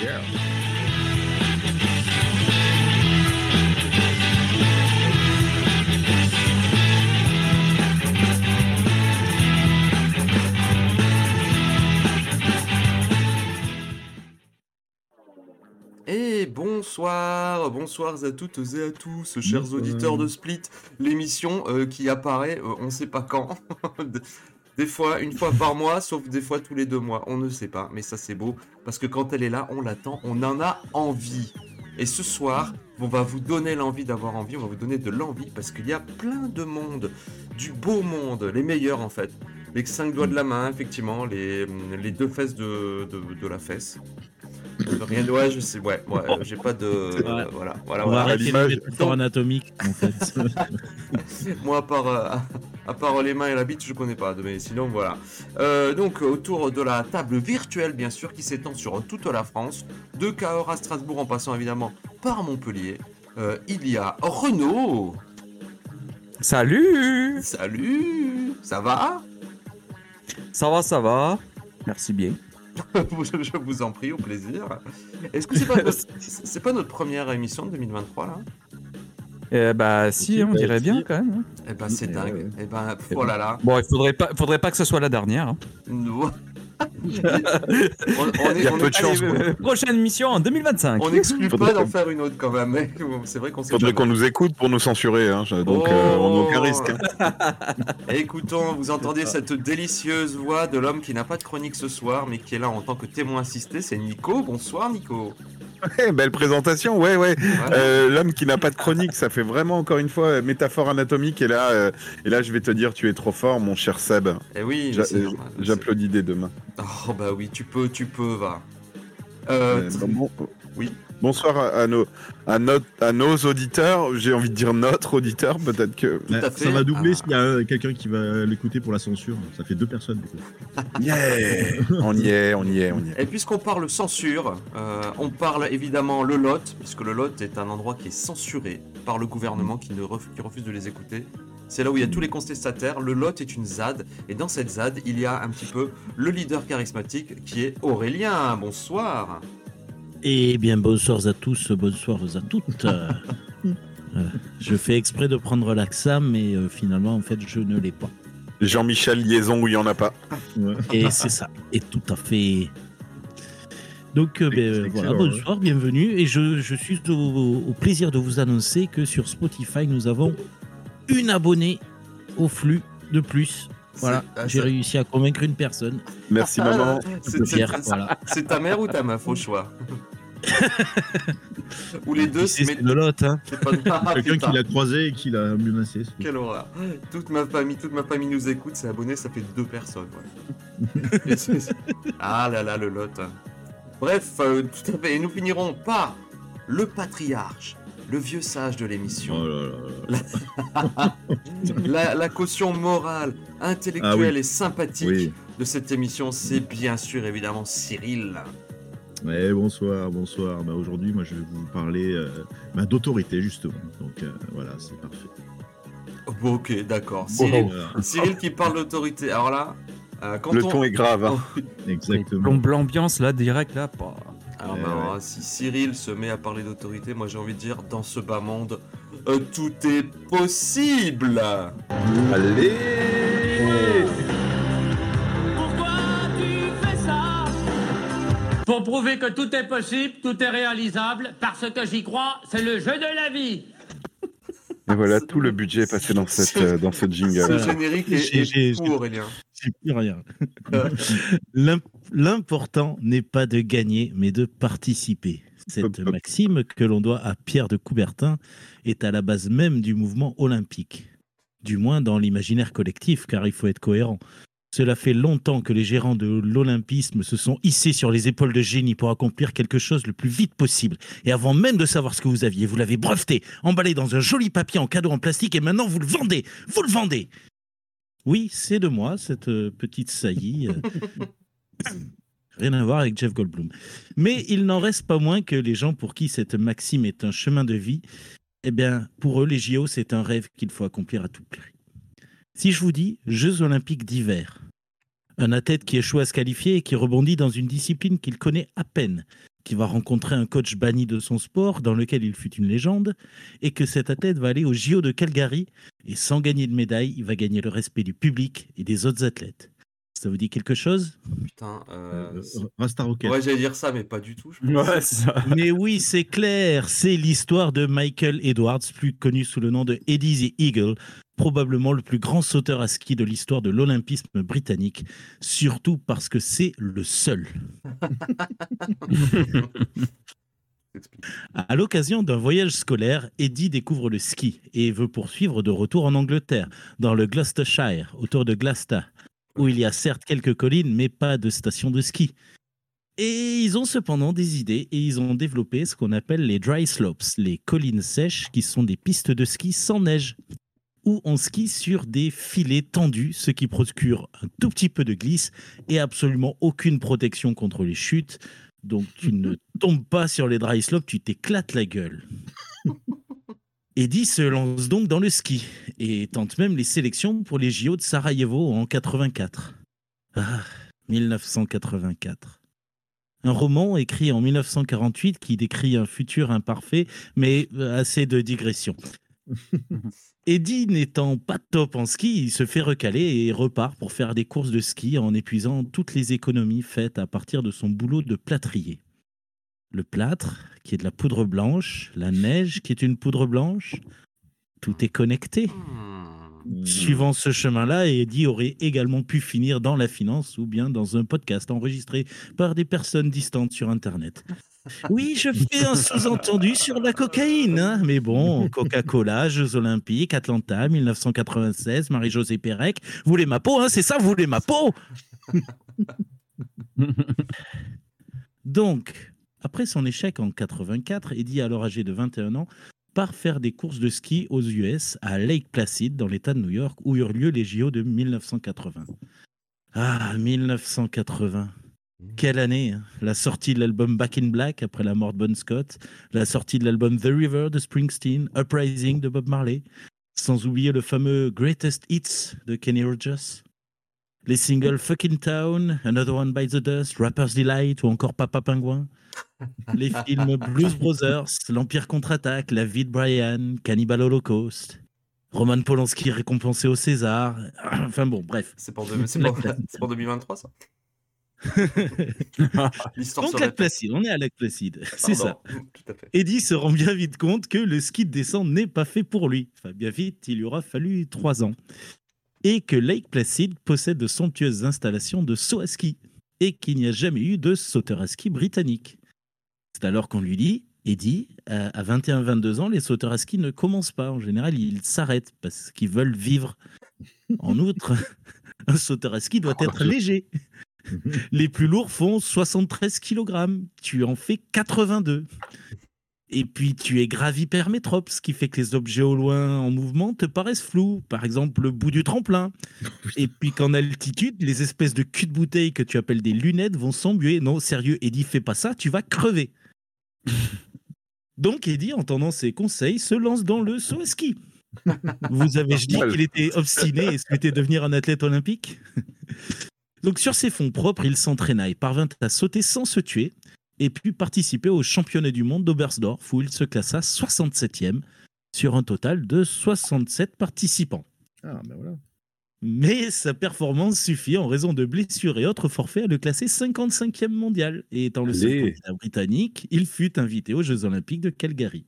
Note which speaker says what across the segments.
Speaker 1: Yeah.
Speaker 2: Et bonsoir à toutes et à tous, chers auditeurs de Split, l'émission qui apparaît, on ne sait pas quand, des fois, une fois par mois, sauf des fois tous les 2 mois, on ne sait pas, mais ça c'est beau, parce que quand elle est là, on l'attend, on en a envie. Et ce soir, on va vous donner l'envie d'avoir envie, on va vous donner de l'envie, parce qu'il y a plein de monde, du beau monde, les meilleurs en fait. Les 5 doigts de la main, effectivement, les 2 fesses de la fesse. Rien de... Ouais, je sais, ouais, j'ai pas de... voilà.
Speaker 3: On va arrêter les métaphores anatomiques, en fait.
Speaker 2: Moi, à part les mains et la bite, je connais pas, mais sinon, voilà. Donc, autour de la table virtuelle, bien sûr, qui s'étend sur toute la France, de Cahors à Strasbourg, en passant évidemment par Montpellier, il y a Renaud.
Speaker 4: Salut.
Speaker 2: Ça va?
Speaker 4: Ça va. Merci bien.
Speaker 2: Je vous en prie, au plaisir. Est-ce que c'est pas notre première émission de 2023 là?
Speaker 4: Bah si, on dirait bien quand même.
Speaker 2: Eh ben c'est dingue. Eh ben oh là là.
Speaker 4: Bon, il faudrait pas que ce soit la dernière. Hein.
Speaker 2: Il y a peu de chance.
Speaker 4: Prochaine mission en 2025.
Speaker 2: On n'exclut pas d'en faire une autre quand même. Mais c'est vrai qu'on sait.
Speaker 1: Faudrait qu'on nous écoute pour nous censurer, hein, donc on n'a aucun risque.
Speaker 2: Écoutons, vous entendez cette délicieuse voix de l'homme qui n'a pas de chronique ce soir, mais qui est là en tant que témoin assisté. C'est Nico. Bonsoir Nico.
Speaker 1: Ouais, belle présentation, ouais. L'homme qui n'a pas de chronique, ça fait vraiment encore une fois métaphore anatomique. Et là, je vais te dire, tu es trop fort, mon cher Seb.
Speaker 2: Eh oui,
Speaker 1: j'applaudis dès demain.
Speaker 2: Oh bah oui, tu peux, va. Oui.
Speaker 1: Bonsoir à nos auditeurs. J'ai envie de dire notre auditeur, peut-être que.
Speaker 5: Ça va doubler s'il y a quelqu'un qui va l'écouter pour la censure. Ça fait 2 personnes du coup.
Speaker 1: Yeah. On y est.
Speaker 2: Et puisqu'on parle censure, on parle évidemment le Lot, puisque le Lot est un endroit qui est censuré par le gouvernement qui refuse de les écouter. C'est là où il y a tous les contestataires. Le Lot est une ZAD, et dans cette ZAD, il y a un petit peu le leader charismatique qui est Aurélien. Bonsoir.
Speaker 3: Eh bien, bonsoir à tous, bonsoir à toutes. Je fais exprès de prendre l'accent, mais finalement, en fait, je ne l'ai pas.
Speaker 1: Jean-Michel Liaison où il n'y en a pas.
Speaker 3: Et c'est ça, et tout à fait. Donc, voilà, bonsoir, bienvenue. Et je suis au plaisir de vous annoncer que sur Spotify, nous avons une abonnée au flux de plus. Voilà, j'ai réussi à convaincre une personne.
Speaker 1: Merci maman.
Speaker 2: C'est ta mère ou ta meuf au choix? Ou les deux,
Speaker 3: c'est le Lot, hein.
Speaker 5: Quelqu'un qui l'a croisé et qui l'a menacé.
Speaker 2: Quelle horreur. Toute ma famille nous écoute, c'est abonné, ça fait 2 personnes. Ouais. Ah là là, le Lot. Bref, tout à fait. Et nous finirons par le patriarche, le vieux sage de l'émission. La caution morale, intellectuelle et sympathique de cette émission, c'est bien sûr évidemment Cyril.
Speaker 5: Ouais, bonsoir. Bah, aujourd'hui, moi, je vais vous parler d'autorité, justement. Donc, voilà, c'est parfait.
Speaker 2: Ok, d'accord. Cyril qui parle d'autorité. Alors là, quand
Speaker 1: le ton est grave. Hein.
Speaker 5: Exactement.
Speaker 4: L'ambiance, là, direct, là, pas...
Speaker 2: Alors, si Cyril se met à parler d'autorité, moi, j'ai envie de dire, dans ce bas monde, tout est possible.
Speaker 1: Allez.
Speaker 6: Pour prouver que tout est possible, tout est réalisable, parce que j'y crois, c'est le jeu de la vie.
Speaker 1: Et voilà, tout le budget est passé dans ce jingle.
Speaker 2: Ce générique est fou, Aurélien.
Speaker 3: C'est plus rien. L'important n'est pas de gagner, mais de participer. Cette maxime que l'on doit à Pierre de Coubertin est à la base même du mouvement olympique. Du moins dans l'imaginaire collectif, car il faut être cohérent. Cela fait longtemps que les gérants de l'olympisme se sont hissés sur les épaules de génie pour accomplir quelque chose le plus vite possible. Et avant même de savoir ce que vous aviez, vous l'avez breveté, emballé dans un joli papier en cadeau en plastique et maintenant vous le vendez. Vous le vendez. Oui, c'est de moi, cette petite saillie. Rien à voir avec Jeff Goldblum. Mais il n'en reste pas moins que les gens pour qui cette maxime est un chemin de vie, eh bien, pour eux, les JO, c'est un rêve qu'il faut accomplir à tout prix. Si je vous dis Jeux olympiques d'hiver, un athlète qui échoue à se qualifier et qui rebondit dans une discipline qu'il connaît à peine, qui va rencontrer un coach banni de son sport dans lequel il fut une légende, et que cet athlète va aller au JO de Calgary, et sans gagner de médaille, il va gagner le respect du public et des autres athlètes. Ça vous dit quelque chose ?
Speaker 2: Putain.
Speaker 5: Rasta Rocket.
Speaker 2: Ouais, j'allais dire ça, mais pas du tout. Je pense.
Speaker 4: Ouais, c'est ça.
Speaker 3: Mais oui, c'est clair, c'est l'histoire de Michael Edwards, plus connu sous le nom de Eddie the Eagle, probablement le plus grand sauteur à ski de l'histoire de l'olympisme britannique, surtout parce que c'est le seul. À l'occasion d'un voyage scolaire, Eddie découvre le ski et veut poursuivre de retour en Angleterre, dans le Gloucestershire, autour de Gloucester, où il y a certes quelques collines, mais pas de station de ski. Et ils ont cependant des idées et ils ont développé ce qu'on appelle les dry slopes, les collines sèches qui sont des pistes de ski sans neige, où on skie sur des filets tendus, ce qui procure un tout petit peu de glisse et absolument aucune protection contre les chutes. Donc tu ne tombes pas sur les dry slopes, tu t'éclates la gueule. Eddie se lance donc dans le ski et tente même les sélections pour les JO de Sarajevo en 84. Ah, 1984. Un roman écrit en 1948 qui décrit un futur imparfait, mais assez de digression. Eddie n'étant pas top en ski, il se fait recaler et repart pour faire des courses de ski en épuisant toutes les économies faites à partir de son boulot de plâtrier. Le plâtre, qui est de la poudre blanche, la neige, qui est une poudre blanche, tout est connecté. Suivant ce chemin-là, Eddie aurait également pu finir dans la finance ou bien dans un podcast enregistré par des personnes distantes sur Internet. Oui, je fais un sous-entendu sur la cocaïne, hein, mais bon, Coca-Cola, Jeux Olympiques, Atlanta, 1996, Marie-Josée Pérec, vous voulez ma peau, hein, c'est ça, vous voulez ma peau. Donc, après son échec en 84, Eddie, alors âgé de 21 ans, part faire des courses de ski aux US, à Lake Placid, dans l'État de New York, où eurent lieu les JO de 1980. Ah, 1980. Quelle année, hein. La sortie de l'album Back in Black après la mort de Bon Scott, la sortie de l'album The River de Springsteen, Uprising de Bob Marley, sans oublier le fameux Greatest Hits de Kenny Rogers, les singles Fucking Town, Another One Bites the Dust, Rapper's Delight ou encore Papa Pingouin, les films Blues Brothers, L'Empire contre-attaque, La vie de Brian, Cannibal Holocaust, Roman Polanski récompensé au César, enfin bon, bref.
Speaker 2: C'est pour 2023, ça.
Speaker 3: Donc Lac Placide, on est à Lac Placide, c'est ça.
Speaker 2: Tout à fait.
Speaker 3: Eddie se rend bien vite compte que le ski de descente n'est pas fait pour lui. Enfin, bien vite, il lui aura fallu 3 ans. Et que Lake Placid possède de somptueuses installations de saut à ski et qu'il n'y a jamais eu de sauteur à ski britannique. C'est alors qu'on lui dit, Eddie, à 21-22 ans, les sauteurs à ski ne commencent pas. En général, ils s'arrêtent parce qu'ils veulent vivre. En outre, un sauteur à ski doit être léger. Les plus lourds font 73 kg. Tu en fais 82. Et puis, tu es gravipermétrope, ce qui fait que les objets au loin en mouvement te paraissent flous. Par exemple, le bout du tremplin. Et puis qu'en altitude, les espèces de cul de bouteille que tu appelles des lunettes vont s'embuer. Non, sérieux, Eddie, fais pas ça, tu vas crever. Donc, Eddie, entendant ses conseils, se lance dans le saut à ski. Vous avez-je dit qu'il était obstiné et souhaitait devenir un athlète olympique ? Donc, sur ses fonds propres, il s'entraîna et parvint à sauter sans se tuer et puis participer au championnat du monde d'Oberstdorf où il se classa 67e sur un total de 67 participants.
Speaker 5: Ah, ben voilà.
Speaker 3: Mais sa performance suffit en raison de blessures et autres forfaits à le classer 55e mondial. Et étant le seul candidat britannique, il fut invité aux Jeux Olympiques de Calgary.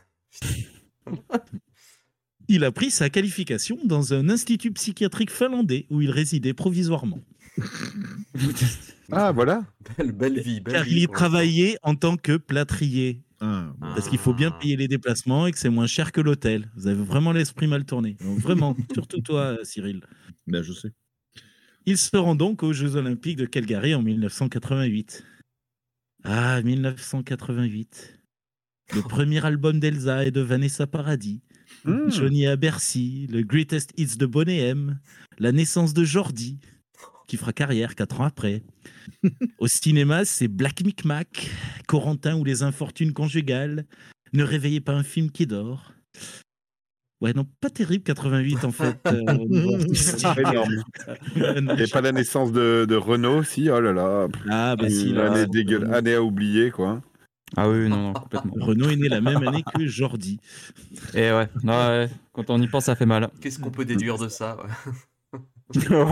Speaker 3: Il a pris sa qualification dans un institut psychiatrique finlandais où il résidait provisoirement.
Speaker 1: Ah, voilà.
Speaker 2: Belle vie.
Speaker 3: Car il y travaillait en tant que plâtrier.
Speaker 5: Ah,
Speaker 3: Parce qu'il faut bien payer les déplacements et que c'est moins cher que l'hôtel. Vous avez vraiment l'esprit mal tourné. Donc, vraiment, surtout toi, Cyril.
Speaker 5: ben je sais.
Speaker 3: Il se rend donc aux Jeux Olympiques de Calgary en 1988. Ah, 1988. Le premier album d'Elsa et de Vanessa Paradis. Johnny à Bercy, le Greatest Hits de Boney M, la naissance de Jordi, qui fera carrière 4 ans après. Au cinéma, c'est Black Micmac, Corentin ou les infortunes conjugales, Ne réveillez pas un film qui dort. Ouais, non, pas terrible, 88 en fait.
Speaker 1: C'est énorme.
Speaker 3: Non,
Speaker 1: Et pas la naissance de Renault aussi, oh là là.
Speaker 3: Ah, bah si,
Speaker 1: Une
Speaker 3: là,
Speaker 1: année dégueulasse, année à oublier, quoi.
Speaker 4: Ah oui, non, complètement.
Speaker 3: Renault est né la même année que Jordi.
Speaker 4: Et ouais, non, ouais, quand on y pense, ça fait mal.
Speaker 2: Qu'est-ce qu'on peut déduire de ça? Ouais.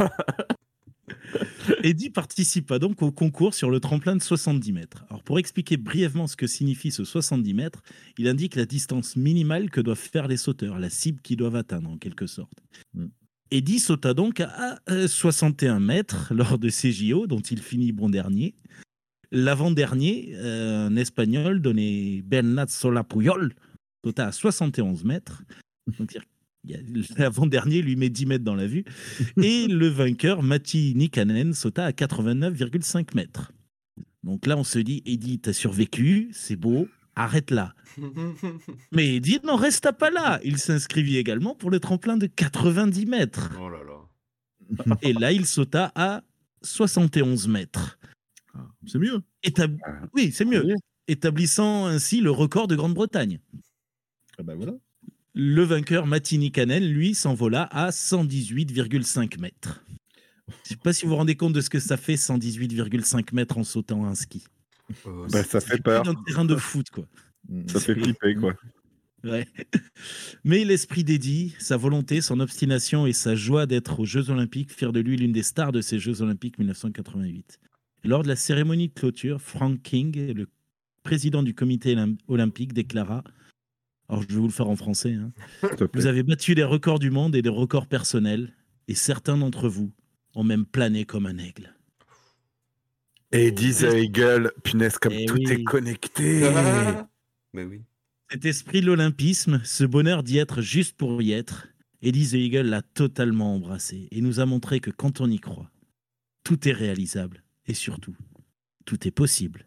Speaker 3: Eddy participa donc au concours sur le tremplin de 70 mètres. Alors pour expliquer brièvement ce que signifie ce 70 mètres, il indique la distance minimale que doivent faire les sauteurs, la cible qu'ils doivent atteindre en quelque sorte. Eddy sauta donc à 61 mètres lors de ces JO, dont il finit bon dernier. L'avant-dernier, un Espagnol donné Bernat Solapuyol, sauta à 71 mètres. Donc l'avant-dernier lui met 10 mètres dans la vue. Et le vainqueur, Matti Nikkanen, sauta à 89,5 mètres. Donc là, on se dit, Eddy, t'as survécu, c'est beau, arrête là. Mais Eddy n'en resta pas là. Il s'inscrivit également pour le tremplin de 90 mètres.
Speaker 2: Oh là là.
Speaker 3: Et là, il sauta à 71 mètres.
Speaker 5: Ah, c'est mieux.
Speaker 3: Oui, c'est mieux. Établissant ainsi le record de Grande-Bretagne.
Speaker 5: Ah bah voilà.
Speaker 3: Le vainqueur, Matti Nikkanen, lui, s'envola à 118,5 mètres. Je ne sais pas si vous vous rendez compte de ce que ça fait, 118,5 mètres en sautant un ski.
Speaker 1: Bah, ça fait peur.
Speaker 3: C'est un terrain de foot, quoi.
Speaker 1: Ça fait flipper, quoi.
Speaker 3: Ouais. Mais l'esprit d'Eddy, sa volonté, son obstination et sa joie d'être aux Jeux Olympiques firent de lui l'une des stars de ces Jeux Olympiques 1988. Lors de la cérémonie de clôture, Frank King, le président du comité olympique, déclara, alors je vais vous le faire en français, hein, vous avez battu les records du monde et des records personnels, et certains d'entre vous ont même plané comme un aigle.
Speaker 1: Et Eddy the Eagle, punaise, comme tout est connecté.
Speaker 2: Mais oui.
Speaker 3: Cet esprit de l'olympisme, ce bonheur d'y être juste pour y être, Eddy the Eagle l'a totalement embrassé et nous a montré que quand on y croit, tout est réalisable et surtout, tout est possible.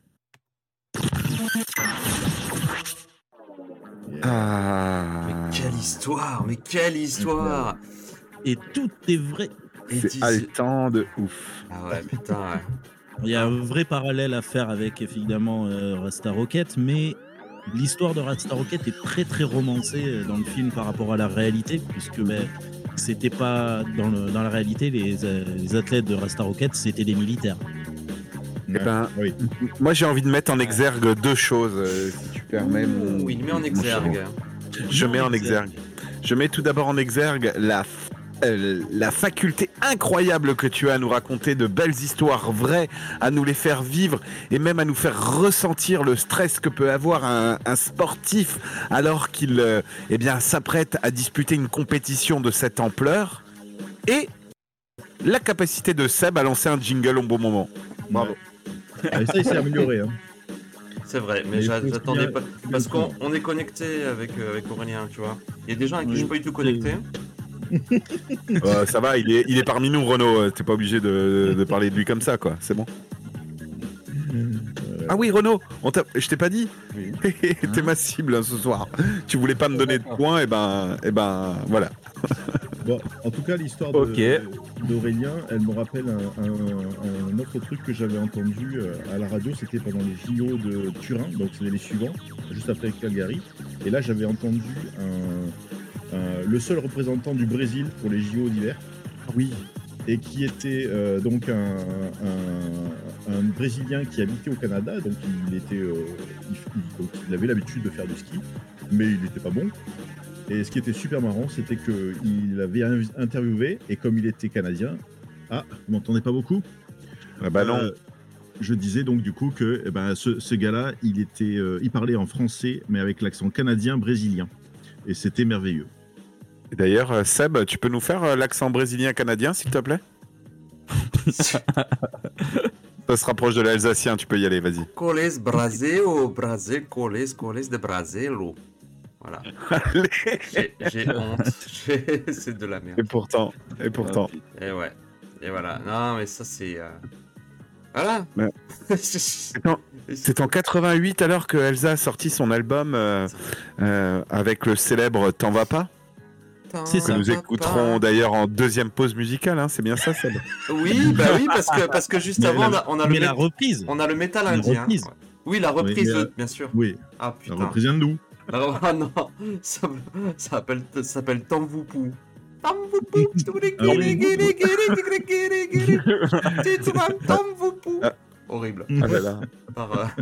Speaker 1: Ah.
Speaker 2: Mais quelle histoire, mais quelle histoire.
Speaker 3: Et tout est vrai.
Speaker 1: C'est haletant de ouf.
Speaker 2: Ah ouais, putain, ouais.
Speaker 3: Il y a un vrai parallèle à faire avec évidemment Rasta Rocket, mais l'histoire de Rasta Rocket est très très romancée dans le film par rapport à la réalité, puisque c'était pas dans la réalité les athlètes de Rasta Rocket, c'était des militaires.
Speaker 1: Eh ben,
Speaker 5: oui.
Speaker 1: Moi j'ai envie de mettre en exergue deux choses, si tu permets.
Speaker 2: Oui, il met en exergue.
Speaker 1: Je mets en exergue. Je mets tout d'abord en exergue la faculté incroyable que tu as à nous raconter de belles histoires vraies, à nous les faire vivre et même à nous faire ressentir le stress que peut avoir un sportif alors qu'il s'apprête à disputer une compétition de cette ampleur, et la capacité de Seb à lancer un jingle au bon moment. Bravo.
Speaker 5: Ah, ça, il s'est amélioré. Hein.
Speaker 2: C'est vrai, mais j'attendais pas. Parce qu'on est connecté avec Aurélien, tu vois. Il y a des gens avec qui je suis pas du tout connecté.
Speaker 1: Ça va, il est parmi nous, Renaud. T'es pas obligé de parler de lui comme ça, quoi. C'est bon. Ah oui, Renaud, je t'ai pas dit. T'es ma cible ce soir. Tu voulais pas me donner de points, et ben voilà.
Speaker 5: Bon, en tout cas, l'histoire d'Aurélien, elle me rappelle un autre truc que j'avais entendu à la radio. C'était pendant les JO de Turin, donc c'était les suivants, juste après Calgary. Et là, j'avais entendu le seul représentant du Brésil pour les JO d'hiver.
Speaker 1: Oui.
Speaker 5: Et qui était donc un Brésilien qui habitait au Canada, donc il avait l'habitude de faire du ski, mais il n'était pas bon. Et ce qui était super marrant, c'était qu'il avait interviewé, et comme il était canadien... Ah, vous m'entendez pas beaucoup ?
Speaker 1: Ah bah non.
Speaker 5: Je disais donc du coup que ce gars-là, il parlait en français, mais avec l'accent canadien-brésilien. Et c'était merveilleux.
Speaker 1: Et d'ailleurs, Seb, tu peux nous faire l'accent brésilien-canadien, s'il te plaît ? Ça se rapproche de l'alsacien, tu peux y aller, vas-y.
Speaker 2: Coles Brasil, Brasil, coles de Brasilo. Voilà. J'ai honte. C'est de la merde.
Speaker 1: Et pourtant.
Speaker 2: Et ouais. Et voilà. Non, mais ça, c'est... Voilà.
Speaker 1: Mais... C'est en 88 alors que Elsa a sorti son album avec le célèbre T'en vas pas.
Speaker 3: C'est ça.
Speaker 1: Que nous écouterons d'ailleurs en deuxième pause musicale, hein, c'est bien ça, Seb ?
Speaker 2: Oui, parce que juste avant, on a
Speaker 3: la reprise.
Speaker 2: On a le métal indien.
Speaker 3: Reprise.
Speaker 2: Oui, la reprise, bien sûr.
Speaker 5: Oui.
Speaker 2: Ah putain.
Speaker 5: La reprise vient de nous.
Speaker 2: Alors, ah non, ça s'appelle Tamvoupou. Tamvoupou, Tamvoupou. Horrible.
Speaker 1: Ah là là.
Speaker 2: Par,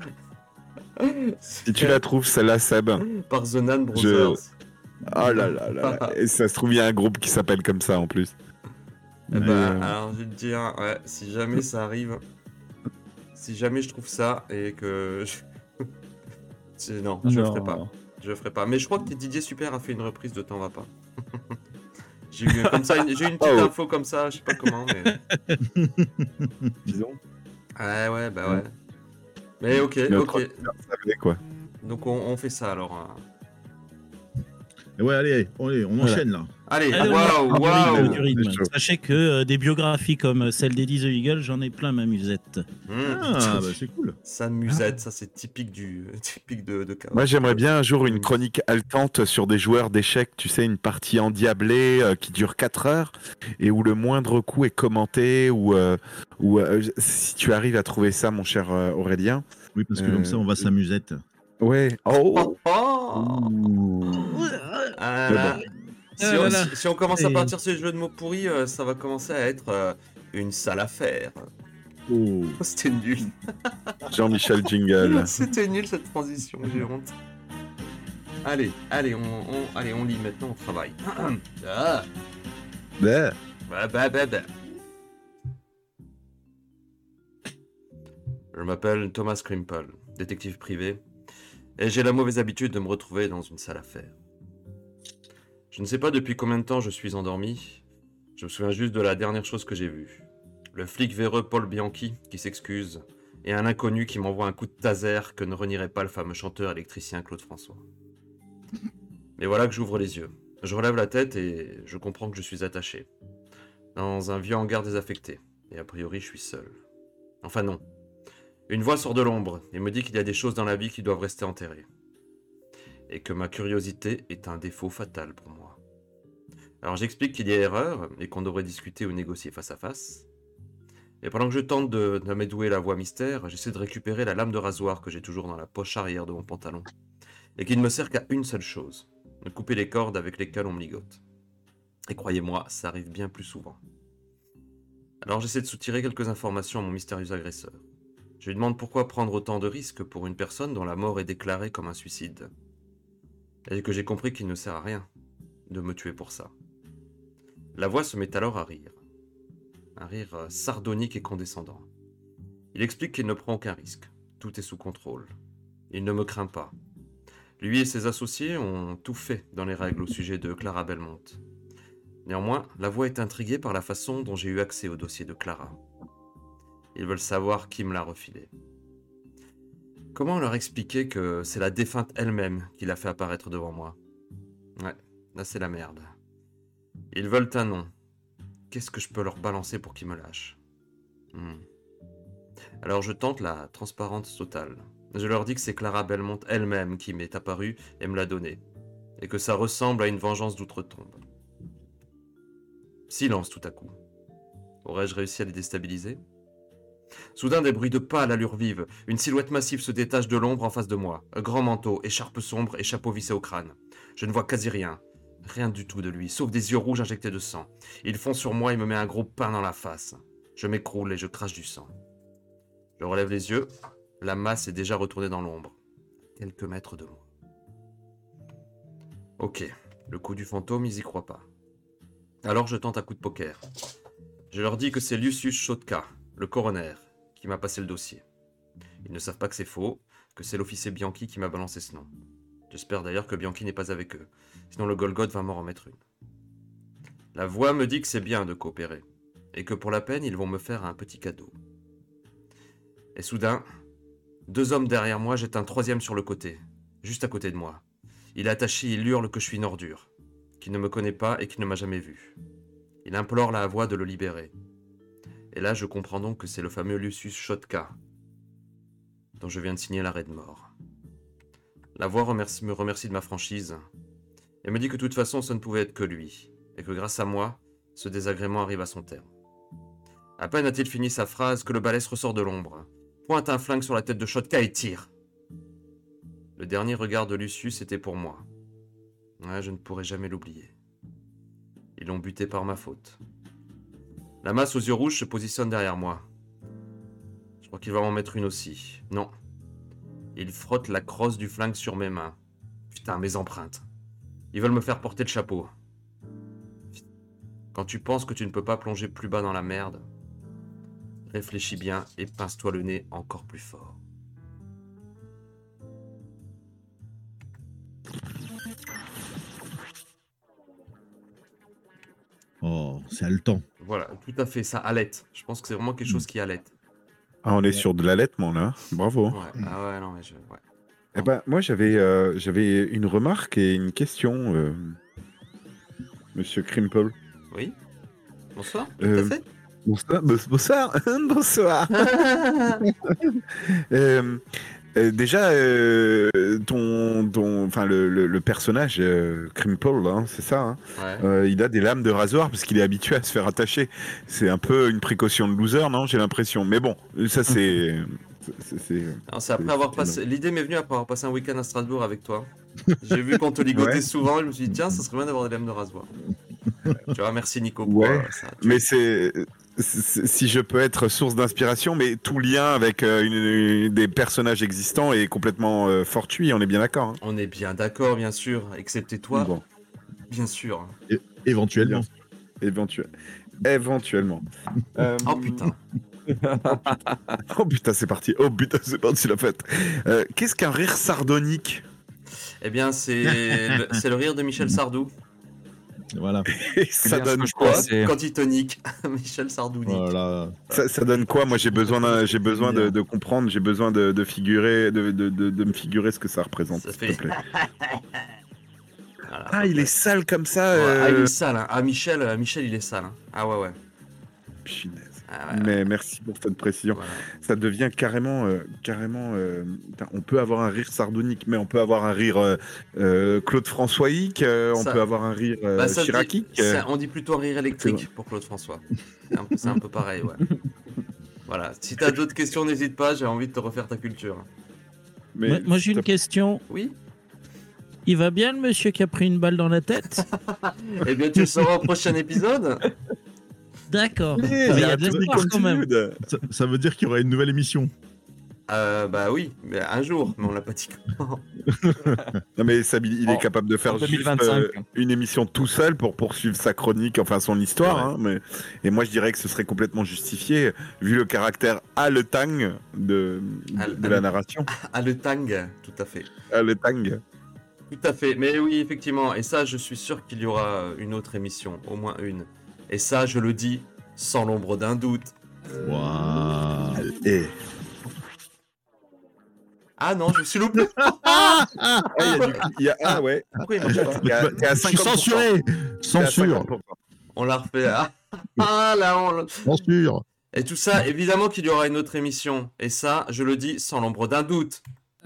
Speaker 1: Si tu la trouves, celle-là, Seb.
Speaker 2: par The Nan Brothers.
Speaker 1: Oh là là là. Et ça se trouve, il y a un groupe qui s'appelle comme ça en plus.
Speaker 2: Eh ben, alors je vais te dire, ouais, si jamais ça arrive, si jamais je trouve ça et que non, je le ferai pas. Je le ferai pas. Mais je crois que Didier Super a fait une reprise de T'en vas pas. J'ai eu comme ça, j'ai eu une petite info comme ça, je sais pas comment, mais.
Speaker 1: Disons.
Speaker 2: Ouais, bah ouais. Mais ok.
Speaker 1: Quoi.
Speaker 2: Donc on fait ça alors.
Speaker 5: Et ouais, allez, on enchaîne là.
Speaker 2: Allez,
Speaker 3: Allez,
Speaker 2: waouh.
Speaker 3: du rythme. Sachez que des biographies comme celle d'Eddie the Eagle, j'en ai plein ma musette.
Speaker 5: Ah, bah c'est cool.
Speaker 2: Ça musette, ça c'est typique de Chaos.
Speaker 1: Moi, j'aimerais bien un jour une chronique haletante sur des joueurs d'échecs, tu sais, une partie endiablée qui dure 4 heures et où le moindre coup est commenté, ou si tu arrives à trouver ça, mon cher Aurélien.
Speaker 5: Oui, parce que comme ça, on va s'amusette.
Speaker 1: Ouais. Oh.
Speaker 2: Ah là là. Si on commence à partir sur les jeux de mots pourris, ça va commencer à être une sale affaire.
Speaker 5: Oh.
Speaker 2: C'était nul.
Speaker 1: Jean-Michel Jingle.
Speaker 2: C'était nul cette transition, j'ai honte. Allez, on lit maintenant, on travaille. Ah.
Speaker 1: Bah.
Speaker 2: Bah. Je m'appelle Thomas Crimple, détective privé, et j'ai la mauvaise habitude de me retrouver dans une sale affaire. Je ne sais pas depuis combien de temps je suis endormi, je me souviens juste de la dernière chose que j'ai vue. Le flic véreux Paul Bianchi qui s'excuse, et un inconnu qui m'envoie un coup de taser que ne renierait pas le fameux chanteur électricien Claude François. Mais voilà que j'ouvre les yeux. Je relève la tête et je comprends que je suis attaché. Dans un vieux hangar désaffecté, et a priori je suis seul. Enfin non. Une voix sort de l'ombre et me dit qu'il y a des choses dans la vie qui doivent rester enterrées. Et que ma curiosité est un défaut fatal pour moi. Alors j'explique qu'il y a erreur et qu'on devrait discuter ou négocier face à face. Et pendant que je tente d'amadouer la voix mystère, j'essaie de récupérer la lame de rasoir que j'ai toujours dans la poche arrière de mon pantalon. Et qui ne me sert qu'à une seule chose, de couper les cordes avec lesquelles on me ligote. Et croyez-moi, ça arrive bien plus souvent. Alors j'essaie de soutirer quelques informations à mon mystérieux agresseur. Je lui demande pourquoi prendre autant de risques pour une personne dont la mort est déclarée comme un suicide. Et que j'ai compris qu'il ne sert à rien de me tuer pour ça. La voix se met alors à rire. Un rire sardonique et condescendant. Il explique qu'il ne prend aucun risque. Tout est sous contrôle. Il ne me craint pas. Lui et ses associés ont tout fait dans les règles au sujet de Clara Belmont. Néanmoins, la voix est intriguée par la façon dont j'ai eu accès au dossier de Clara. Ils veulent savoir qui me l'a refilé. Comment leur expliquer que c'est la défunte elle-même qui l'a fait apparaître devant moi? Ouais, là c'est la merde. Ils veulent un nom. Qu'est-ce que je peux leur balancer pour qu'ils me lâchent? Alors je tente la transparence totale. Je leur dis que c'est Clara Belmont elle-même qui m'est apparue et me l'a donnée. Et que ça ressemble à une vengeance d'outre-tombe. Silence tout à coup. Aurais-je réussi à les déstabiliser? Soudain, des bruits de pas à l'allure vive. Une silhouette massive se détache de l'ombre en face de moi. Un grand manteau, écharpe sombre et chapeau vissé au crâne. Je ne vois quasi rien. Rien du tout de lui, sauf des yeux rouges injectés de sang. Il fond sur moi et me met un gros pain dans la face. Je m'écroule et je crache du sang. Je relève les yeux. La masse est déjà retournée dans l'ombre. Quelques mètres de moi. Ok, le coup du fantôme, ils y croient pas. Alors je tente un coup de poker. Je leur dis que c'est Lucius Chotka, le coroner, qui m'a passé le dossier. Ils ne savent pas que c'est faux, que c'est l'officier Bianchi qui m'a balancé ce nom. J'espère d'ailleurs que Bianchi n'est pas avec eux, sinon le Golgoth va m'en remettre une. La voix me dit que c'est bien de coopérer, et que pour la peine, ils vont me faire un petit cadeau. Et soudain, 2 hommes derrière moi jettent un 3e sur le côté, juste à côté de moi. Il est attaché et il hurle que je suis une ordure, qu'il ne me connaît pas et qu'il ne m'a jamais vu. Il implore la voix de le libérer. Et là, je comprends donc que c'est le fameux Lucius Chotka, dont je viens de signer l'arrêt de mort. La voix me remercie de ma franchise, et me dit que de toute façon, ça ne pouvait être que lui, et que grâce à moi, ce désagrément arrive à son terme. À peine a-t-il fini sa phrase que le balèze ressort de l'ombre, pointe un flingue sur la tête de Chotka et tire. Le dernier regard de Lucius était pour moi. Ouais, je ne pourrai jamais l'oublier. Ils l'ont buté par ma faute. La masse aux yeux rouges se positionne derrière moi. Je crois qu'il va m'en mettre une aussi. Non. Il frotte la crosse du flingue sur mes mains. Putain, mes empreintes. Ils veulent me faire porter le chapeau. Quand tu penses que tu ne peux pas plonger plus bas dans la merde, réfléchis bien et pince-toi le nez encore plus fort.
Speaker 5: Oh, c'est haletant.
Speaker 2: Voilà, tout à fait, ça halète. Je pense que c'est vraiment quelque chose qui halète.
Speaker 1: Ah, on est sur de l'allaitement là. Bravo.
Speaker 2: Ouais. Ah ouais, non, mais ouais.
Speaker 1: Eh ben, moi, j'avais une remarque et une question, Monsieur Crimple.
Speaker 2: Oui. Bonsoir, tout
Speaker 1: Euh,
Speaker 2: à fait.
Speaker 1: Bonsoir. Bonsoir. Déjà, enfin, le personnage Crimple, hein, c'est ça. Hein,
Speaker 2: Ouais.
Speaker 1: il a des lames de rasoir parce qu'il est habitué à se faire attacher. C'est un peu une précaution de loser, non? J'ai l'impression. Mais bon, ça c'est.
Speaker 2: Alors, c'est après avoir passé. L'idée m'est venue après avoir passé un week-end à Strasbourg avec toi. J'ai vu qu'on te ligotait
Speaker 1: Ouais.
Speaker 2: souvent. Je me suis dit, tiens, ça serait bien d'avoir des lames de rasoir. Tu vois, merci Nico.
Speaker 1: Ouais,
Speaker 2: ça.
Speaker 1: Mais si je peux être source d'inspiration, mais tout lien avec des personnages existants est complètement fortuit, on est bien d'accord. Hein.
Speaker 2: On est bien d'accord, bien sûr. Excepté toi,
Speaker 1: Bon.
Speaker 2: bien sûr.
Speaker 5: Éventuellement.
Speaker 1: Éventuellement.
Speaker 2: Oh putain.
Speaker 1: Oh putain, c'est parti. Oh putain, c'est parti la fête. Qu'est-ce qu'un rire sardonique?
Speaker 2: Eh bien, c'est le rire de Michel Sardou.
Speaker 5: Voilà.
Speaker 1: Et ça
Speaker 4: bien, ce
Speaker 1: donne
Speaker 4: que je
Speaker 1: quoi?
Speaker 4: crois, c'est-
Speaker 2: Quand il tonique. Michel Sardounique.
Speaker 5: Voilà.
Speaker 1: Ça donne quoi? Moi, j'ai besoin de comprendre, j'ai besoin de figurer, de me figurer ce que ça représente,
Speaker 2: Ça
Speaker 1: s'il
Speaker 2: fait-
Speaker 1: te plaît.
Speaker 2: Voilà,
Speaker 1: Ah, il est sale comme ça.
Speaker 2: Ah, il est sale. Hein. Ah, Michel, il est sale. Hein. Ah ouais.
Speaker 1: Punaise.
Speaker 2: Ah, ouais.
Speaker 1: Mais merci pour cette précision.
Speaker 2: Voilà.
Speaker 1: Ça devient carrément. On peut avoir un rire sardonique, mais on peut avoir un rire Claude Françoisique, on
Speaker 2: Ça-
Speaker 1: peut avoir un rire
Speaker 2: Bah, ça se dit-
Speaker 1: chiracique.
Speaker 2: on dit plutôt un rire électrique pour Claude François. C'est un peu pareil, ouais. Voilà. Si t'as d'autres questions, n'hésite pas. J'ai envie de te refaire ta culture.
Speaker 1: Mais
Speaker 3: Moi, j'ai une question.
Speaker 2: Oui.
Speaker 3: Il va bien le monsieur qui a pris une balle dans la tête?
Speaker 2: Eh bien, tu le sauras au prochain épisode.
Speaker 3: D'accord.
Speaker 1: il
Speaker 3: Il y a de
Speaker 1: to be
Speaker 3: l'espoir quand même.
Speaker 1: continued.
Speaker 5: Ça veut dire qu'il y aura une nouvelle émission.
Speaker 2: Bah oui, mais un jour, mais on l'a pas dit quand.
Speaker 1: Non mais Sabi, il est capable de faire
Speaker 4: en
Speaker 1: juste
Speaker 4: 2025.
Speaker 1: une émission tout seul pour poursuivre sa chronique, enfin son histoire.
Speaker 5: Ouais.
Speaker 1: Hein, et moi je dirais que ce serait complètement justifié vu le caractère haletang de la narration.
Speaker 2: Ah, le tang, tout à fait.
Speaker 1: Haletang.
Speaker 2: Tout à fait, mais oui, effectivement. Et ça, je suis sûr qu'il y aura une autre émission, au moins une. Et ça, je le dis sans l'ombre d'un doute.
Speaker 5: Waouh.
Speaker 1: Et
Speaker 2: Ah non, je me suis loupé.
Speaker 1: ah ouais.
Speaker 2: Pourquoi il marche pas
Speaker 1: T'es à
Speaker 5: Je suis
Speaker 1: 50%.
Speaker 5: censuré.
Speaker 1: T'es à
Speaker 5: Censure.
Speaker 1: 50%.
Speaker 2: On l'a refait. Ah là,
Speaker 5: Censure.
Speaker 2: Et tout ça, évidemment qu'il y aura une autre émission. Et ça, je le dis sans l'ombre d'un doute.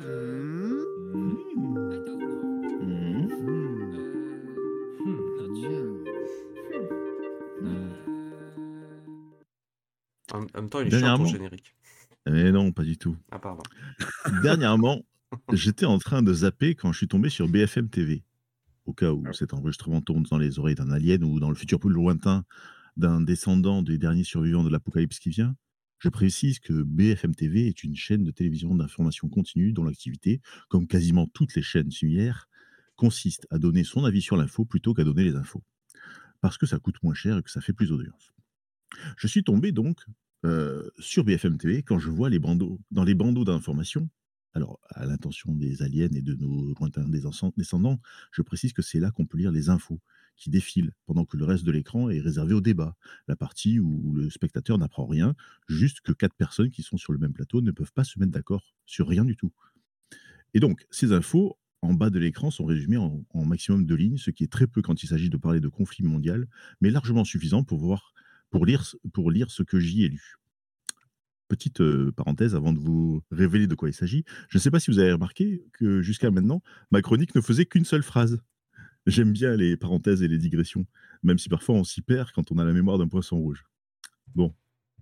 Speaker 2: En même temps, il est chiant
Speaker 5: Dernièrement.
Speaker 2: ton générique.
Speaker 5: Mais non, pas du tout.
Speaker 2: Ah, pardon.
Speaker 5: Dernièrement, j'étais en train de zapper quand je suis tombé sur BFM TV. Au cas où cet enregistrement tombe dans les oreilles d'un alien ou dans le futur plus lointain d'un descendant des derniers survivants de l'apocalypse qui vient, je précise que BFM TV est une chaîne de télévision d'information continue dont l'activité, comme quasiment toutes les chaînes similaires, consiste à donner son avis sur l'info plutôt qu'à donner les infos. Parce que ça coûte moins cher et que ça fait plus d'audience. Je suis tombé donc sur BFM TV quand je vois dans les bandeaux d'information, alors à l'intention des aliens et de nos lointains descendants, je précise que c'est là qu'on peut lire les infos qui défilent pendant que le reste de l'écran est réservé au débat, la partie où le spectateur n'apprend rien, juste que 4 personnes qui sont sur le même plateau ne peuvent pas se mettre d'accord sur rien du tout. Et donc, ces infos, en bas de l'écran, sont résumées en maximum 2 lignes, ce qui est très peu quand il s'agit de parler de conflit mondial, mais largement suffisant pour lire ce que j'y ai lu. Petite parenthèse avant de vous révéler de quoi il s'agit. Je ne sais pas si vous avez remarqué que jusqu'à maintenant, ma chronique ne faisait qu'une seule phrase. J'aime bien les parenthèses et les digressions, même si parfois on s'y perd quand on a la mémoire d'un poisson rouge. Bon.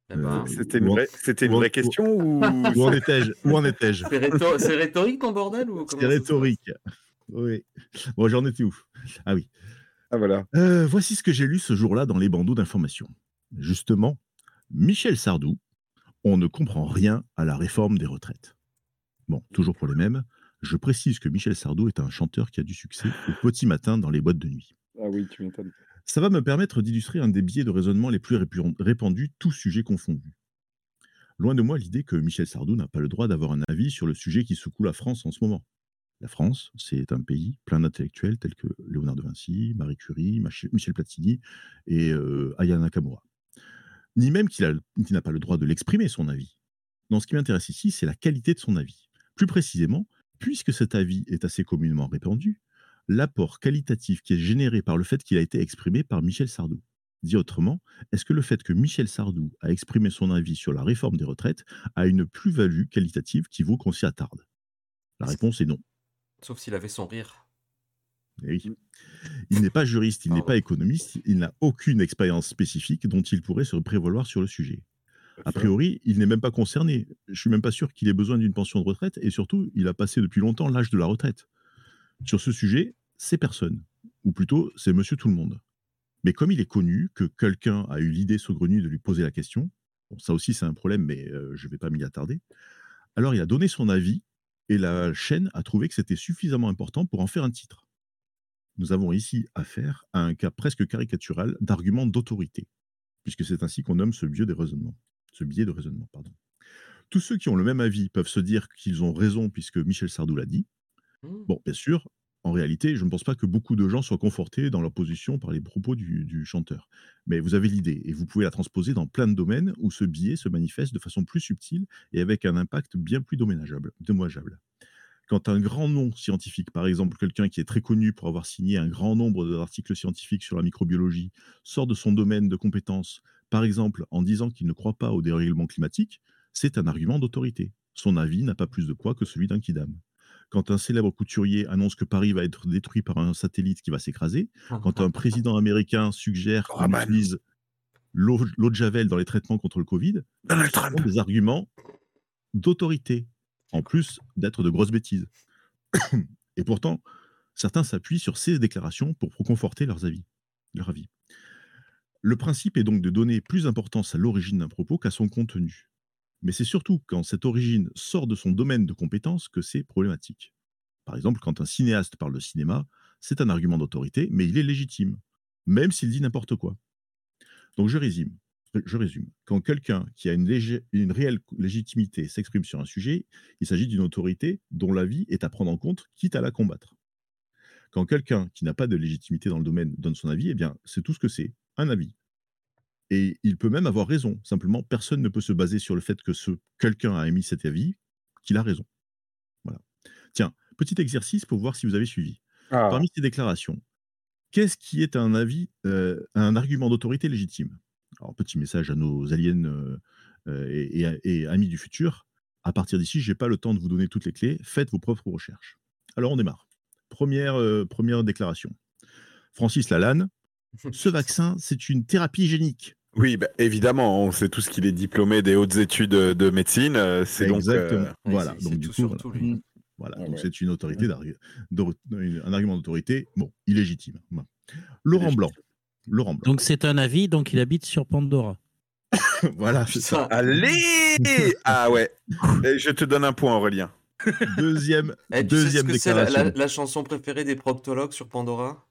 Speaker 1: C'était une vraie question ou
Speaker 5: Où en étais-je
Speaker 2: C'est rhétorique ton bordel ou comment
Speaker 5: C'est rhétorique. Oui. Bon, j'en étais où? Ah oui.
Speaker 1: Ah voilà.
Speaker 5: Voici ce que j'ai lu ce jour-là dans les bandeaux d'information. Justement, Michel Sardou, on ne comprend rien à la réforme des retraites. Bon, toujours pour les mêmes, je précise que Michel Sardou est un chanteur qui a du succès au petit matin dans les boîtes de nuit.
Speaker 1: Ah oui, tu m'étonnes.
Speaker 5: Ça va me permettre d'illustrer un des biais de raisonnement les plus répandus, tous sujets confondus. Loin de moi l'idée que Michel Sardou n'a pas le droit d'avoir un avis sur le sujet qui secoue la France en ce moment. La France, c'est un pays plein d'intellectuels tels que Léonard de Vinci, Marie Curie, Michel Platini et Aya Nakamura. Ni même qu'il n'a pas le droit de l'exprimer, son avis. Non, ce qui m'intéresse ici, c'est la qualité de son avis. Plus précisément, puisque cet avis est assez communément répandu, l'apport qualitatif qui est généré par le fait qu'il a été exprimé par Michel Sardou. Dit autrement, est-ce que le fait que Michel Sardou a exprimé son avis sur la réforme des retraites a une plus-value qualitative qui vaut qu'on s'y attarde? La réponse est non.
Speaker 2: Sauf s'il avait son rire.
Speaker 5: Et oui. Il n'est pas juriste, il n'est pas économiste, il n'a aucune expérience spécifique dont il pourrait se prévaloir sur le sujet. A priori, il n'est même pas concerné. Je suis même pas sûr qu'il ait besoin d'une pension de retraite et surtout, il a passé depuis longtemps l'âge de la retraite. Sur ce sujet, c'est personne. Ou plutôt, c'est monsieur tout le monde. Mais comme il est connu que quelqu'un a eu l'idée saugrenue de lui poser la question, bon, ça aussi c'est un problème, mais je ne vais pas m'y attarder, alors il a donné son avis et la chaîne a trouvé que c'était suffisamment important pour en faire un titre. Nous avons ici affaire à un cas presque caricatural d'argument d'autorité, puisque c'est ainsi qu'on nomme ce biais de raisonnement. Tous ceux qui ont le même avis peuvent se dire qu'ils ont raison puisque Michel Sardou l'a dit. Bon, bien sûr, en réalité, je ne pense pas que beaucoup de gens soient confortés dans leur position par les propos du chanteur. Mais vous avez l'idée, et vous pouvez la transposer dans plein de domaines où ce biais se manifeste de façon plus subtile et avec un impact bien plus dommageable. Quand un grand nom scientifique, par exemple quelqu'un qui est très connu pour avoir signé un grand nombre d'articles scientifiques sur la microbiologie, sort de son domaine de compétences, par exemple en disant qu'il ne croit pas au dérèglement climatique, c'est un argument d'autorité. Son avis n'a pas plus de poids que celui d'un kidam. Quand un célèbre couturier annonce que Paris va être détruit par un satellite qui va s'écraser, quand un président américain suggère qu'on utilise l'eau de Javel dans les traitements contre le Covid, ce sont des arguments d'autorité, en plus d'être de grosses bêtises. Et pourtant, certains s'appuient sur ces déclarations pour conforter leur avis. Le principe est donc de donner plus d'importance à l'origine d'un propos qu'à son contenu. Mais c'est surtout quand cette origine sort de son domaine de compétence que c'est problématique. Par exemple, quand un cinéaste parle de cinéma, c'est un argument d'autorité, mais il est légitime, même s'il dit n'importe quoi. Donc je résume. Quand quelqu'un qui a une réelle légitimité s'exprime sur un sujet, il s'agit d'une autorité dont l'avis est à prendre en compte, quitte à la combattre. Quand quelqu'un qui n'a pas de légitimité dans le domaine donne son avis, eh bien, c'est tout ce que c'est, un avis. Et il peut même avoir raison. Simplement, personne ne peut se baser sur le fait que quelqu'un a émis cet avis, qu'il a raison. Voilà. Tiens, petit exercice pour voir si vous avez suivi. Parmi ces déclarations, qu'est-ce qui est un argument d'autorité légitime? Alors, petit message à nos aliens et amis du futur. À partir d'ici, je n'ai pas le temps de vous donner toutes les clés. Faites vos propres recherches. Alors, on démarre. Première déclaration. Francis Lalanne, ce vaccin, c'est une thérapie génique.
Speaker 1: Oui, bah, évidemment, on sait tous qu'il est diplômé des hautes études de médecine. C'est
Speaker 5: exactement.
Speaker 1: Donc,
Speaker 5: voilà. Donc, du coup, voilà. Donc, c'est une autorité, un argument d'autorité, bon, illégitime. Bon. Laurent Blanc.
Speaker 3: Donc, c'est un avis, donc il habite sur Pandora.
Speaker 5: Voilà, c'est ça.
Speaker 1: Allez. Ah ouais. Et je te donne un point, Aurélien.
Speaker 5: Deuxième déclaration.
Speaker 2: C'est la chanson préférée des proctologues sur Pandora.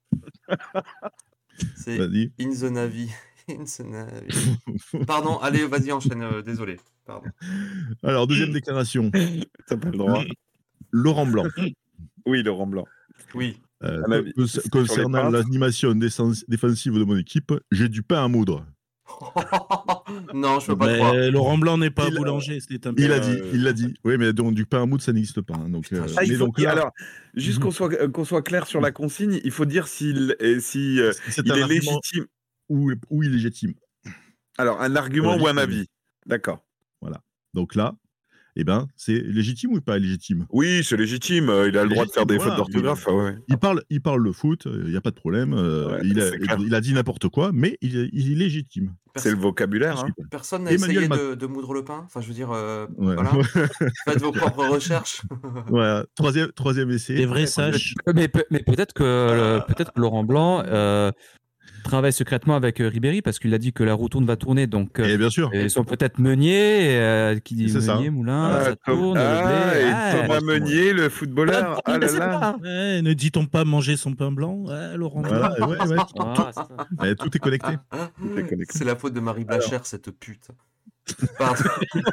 Speaker 2: C'est In the Navy. Pardon, allez, vas-y, enchaîne. Désolé. Pardon.
Speaker 5: Alors, deuxième déclaration.
Speaker 1: T'as pas le droit.
Speaker 5: Laurent Blanc.
Speaker 1: Oui, Laurent Blanc.
Speaker 2: Oui.
Speaker 5: Concernant l'animation défensive de mon équipe, j'ai du pain à moudre.
Speaker 2: Non, je peux pas croire.
Speaker 3: Laurent Blanc n'est pas boulanger.
Speaker 5: Il l'a dit. Oui, mais donc du pain à moudre, ça n'existe pas. Hein, donc,
Speaker 1: alors, juste qu'on soit clair sur la consigne, il faut dire s'il est légitime
Speaker 5: ou illégitime.
Speaker 1: Alors, un argument ou un avis. D'accord.
Speaker 5: Voilà. Donc là, eh ben, c'est légitime ou pas légitime?
Speaker 1: Oui, c'est légitime. Il a le droit de faire des fautes d'orthographe. Ouais.
Speaker 5: Il parle le foot, il n'y a pas de problème.
Speaker 1: Ouais, c'est clair.
Speaker 5: Il a dit n'importe quoi, mais il est légitime.
Speaker 1: C'est le vocabulaire. Hein.
Speaker 2: Personne n'a essayé de moudre le pain. Enfin, je veux dire, voilà. Faites vos propres recherches.
Speaker 5: Voilà. Troisième essai.
Speaker 3: Les vrais sages.
Speaker 4: Mais peut-être que Laurent Blanc travaille secrètement avec Ribéry parce qu'il a dit que la roue tourne va tourner. Donc,
Speaker 5: Et bien sûr.
Speaker 4: ils sont peut-être Meunier, qui dit
Speaker 5: C'est ça.
Speaker 4: Meunier, Moulin, ça tourne.
Speaker 1: Thomas Meunier, le footballeur. Ah là là.
Speaker 3: Ouais, ne dit-on pas manger son pain blanc, ouais, Laurent Blanc.
Speaker 5: Voilà, tout est connecté.
Speaker 2: C'est la faute de Marie Blachère, cette pute. Pardon.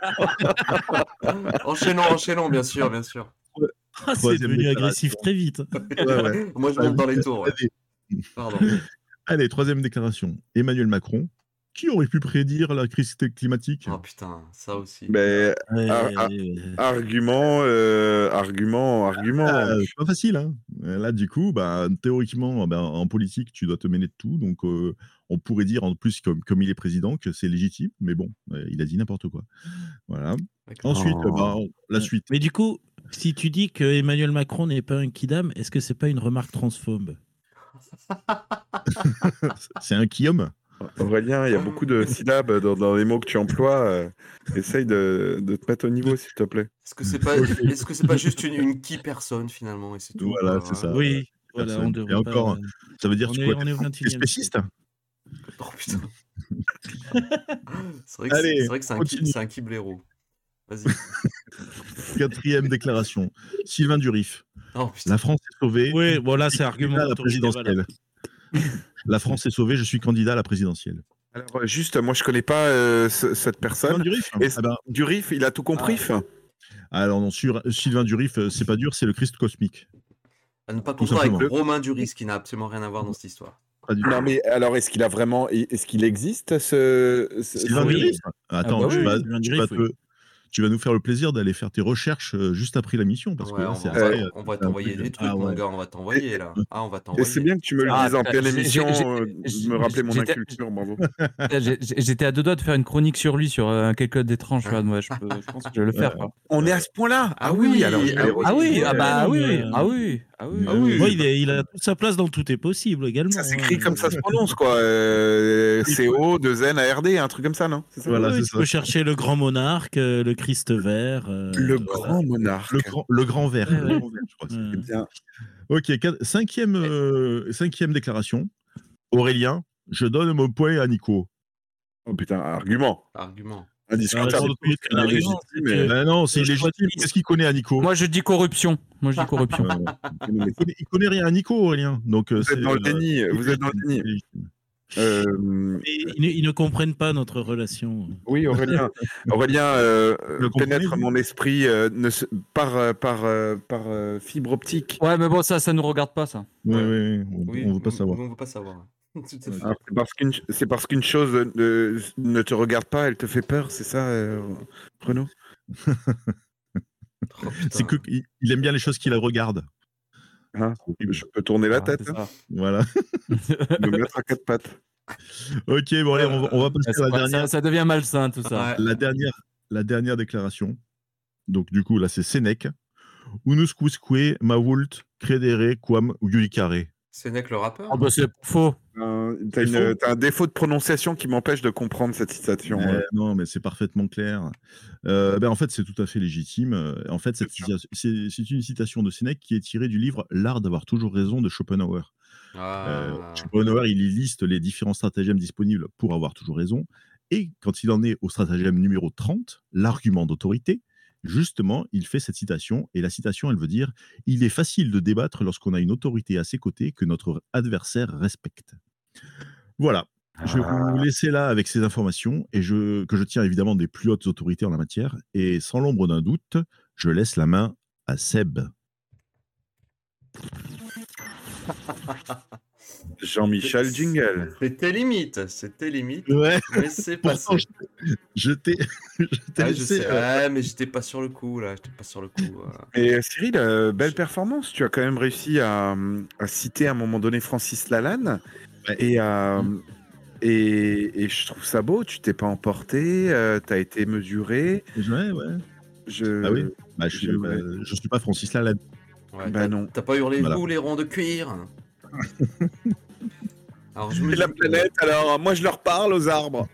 Speaker 2: Enchaînons, bien sûr.
Speaker 3: C'est devenu agressif très vite.
Speaker 5: Ouais.
Speaker 2: Moi, je monte dans les tours. Ouais. Pardon.
Speaker 5: Allez, troisième déclaration. Emmanuel Macron. Qui aurait pu prédire la crise climatique?
Speaker 2: Oh putain, ça aussi.
Speaker 1: Mais argument.
Speaker 5: C'est pas facile. Hein. Là, du coup, théoriquement, en politique, tu dois te mêler de tout. Donc, on pourrait dire, en plus, comme il est président, que c'est légitime. Mais bon, il a dit n'importe quoi. Voilà. Ensuite, la suite.
Speaker 3: Mais du coup, si tu dis que Emmanuel Macron n'est pas un kidam, est-ce que c'est pas une remarque transphobe?
Speaker 5: C'est un quillum.
Speaker 1: Aurélien, il y a beaucoup de syllabes dans les mots que tu emploies. Essaye de te mettre au niveau, s'il te plaît.
Speaker 2: Est-ce que c'est pas juste une qui personne finalement et c'est tout?
Speaker 5: Voilà, c'est ça.
Speaker 3: Oui. Voilà, on devrait
Speaker 5: et encore,
Speaker 3: pas...
Speaker 5: ça veut dire que
Speaker 3: tu
Speaker 5: es spéciste.
Speaker 2: Oh putain. C'est vrai que c'est un kiblero. Vas-y.
Speaker 5: Quatrième déclaration. Sylvain Durif.
Speaker 2: Oh,
Speaker 5: la France est sauvée.
Speaker 3: Oui, voilà, c'est argument
Speaker 5: à la présidentielle. La France est sauvée, je suis candidat à la présidentielle.
Speaker 1: Alors, juste, moi, je connais pas cette personne. Durif, il a tout compris.
Speaker 5: Alors, non, Sylvain Durif, c'est pas dur, c'est le Christ cosmique.
Speaker 2: À ne pas confondre avec Romain Duris, qui n'a absolument rien à voir dans cette histoire.
Speaker 1: Non, mais alors, est-ce qu'il existe
Speaker 5: Sylvain Durif? Attends, tu vas nous faire le plaisir d'aller faire tes recherches juste après la mission. Parce que là,
Speaker 2: on va t'envoyer des trucs, mon gars, on va t'envoyer là. On va t'envoyer.
Speaker 1: Et c'est bien que tu me le dises en pleine émission, me rappeler mon inculture, bravo.
Speaker 4: J'étais à deux doigts de faire une chronique sur lui, sur quelque d'étrange. Moi, je pense que je vais le faire. Quoi.
Speaker 1: On est à ce point-là. Ah oui, alors.
Speaker 3: Il a toute sa place dans Tout est possible également.
Speaker 1: Ça s'écrit comme ça se prononce, quoi. CO, 2N, ARD, un truc comme ça, non?
Speaker 3: Voilà, tu peux chercher le grand monarque, le Christ vert.
Speaker 1: Le grand monarque.
Speaker 5: Le grand vert.
Speaker 3: Ouais.
Speaker 5: Le grand vert, je crois que c'est bien. Ok, cinquième déclaration. Aurélien, je donne mon point à Nico.
Speaker 1: Oh putain, argument. Indiscutable.
Speaker 5: Non, c'est illégitime. Qu'est-ce qu'il connaît à Nico?
Speaker 4: Moi, je dis corruption.
Speaker 5: Il connaît rien à Nico, Aurélien. Donc,
Speaker 1: vous êtes dans le déni. Vous êtes dans le déni.
Speaker 3: Ils ne comprennent pas notre relation.
Speaker 1: Oui, Aurélien pénètre mon esprit par fibre optique.
Speaker 4: Ouais, mais bon, ça nous regarde pas, ça.
Speaker 5: Oui, on veut pas savoir.
Speaker 2: On veut pas savoir.
Speaker 1: C'est parce qu'une chose ne te regarde pas, elle te fait peur, c'est ça, Renaud?
Speaker 5: C'est qu'il aime bien les choses qui la regardent.
Speaker 1: Ah, je peux tourner la tête. Hein.
Speaker 5: Voilà.
Speaker 1: Me mettre à quatre pattes.
Speaker 5: Ok, bon, allez, on va passer à la dernière.
Speaker 4: Ça devient malsain, tout ça.
Speaker 5: La dernière déclaration. Donc, du coup, là, c'est Sénèque. Unus quisque mavult credere quam judicare.
Speaker 2: Sénèque, le rappeur?
Speaker 4: Ah, bah, c'est faux.
Speaker 1: T'as un défaut de prononciation qui m'empêche de comprendre cette citation.
Speaker 5: Non, mais c'est parfaitement clair. En fait, c'est tout à fait légitime. En fait, c'est une citation de Sénèque qui est tirée du livre L'art d'avoir toujours raison de Schopenhauer. Schopenhauer, il liste les différents stratagèmes disponibles pour avoir toujours raison. Et quand il en est au stratagème numéro 30, l'argument d'autorité, justement, il fait cette citation. Et la citation, elle veut dire « Il est facile de débattre lorsqu'on a une autorité à ses côtés que notre adversaire respecte. » Voilà. Je vais vous laisser là avec ces informations que je tiens évidemment des plus hautes autorités en la matière. Et sans l'ombre d'un doute, je laisse la main à Seb.
Speaker 1: Jean-Michel Jingle.
Speaker 2: C'était limite.
Speaker 5: Ouais.
Speaker 2: Mais c'est passé.
Speaker 5: Je t'ai laissé.
Speaker 2: Mais j'étais pas sur le coup, là.
Speaker 1: Et Cyril, belle performance. Tu as quand même réussi à citer à un moment donné Francis Lalanne. Ouais. Et je trouve ça beau. Tu t'es pas emporté. Tu as été mesuré.
Speaker 5: Ouais. Ah oui. Bah, je suis pas Francis Lalanne.
Speaker 2: Ouais,
Speaker 1: Bah non.
Speaker 2: T'as pas hurlé
Speaker 5: Voilà.
Speaker 2: vous les ronds de cuir. Alors je me,
Speaker 1: Et la planète, alors moi je leur parle aux arbres.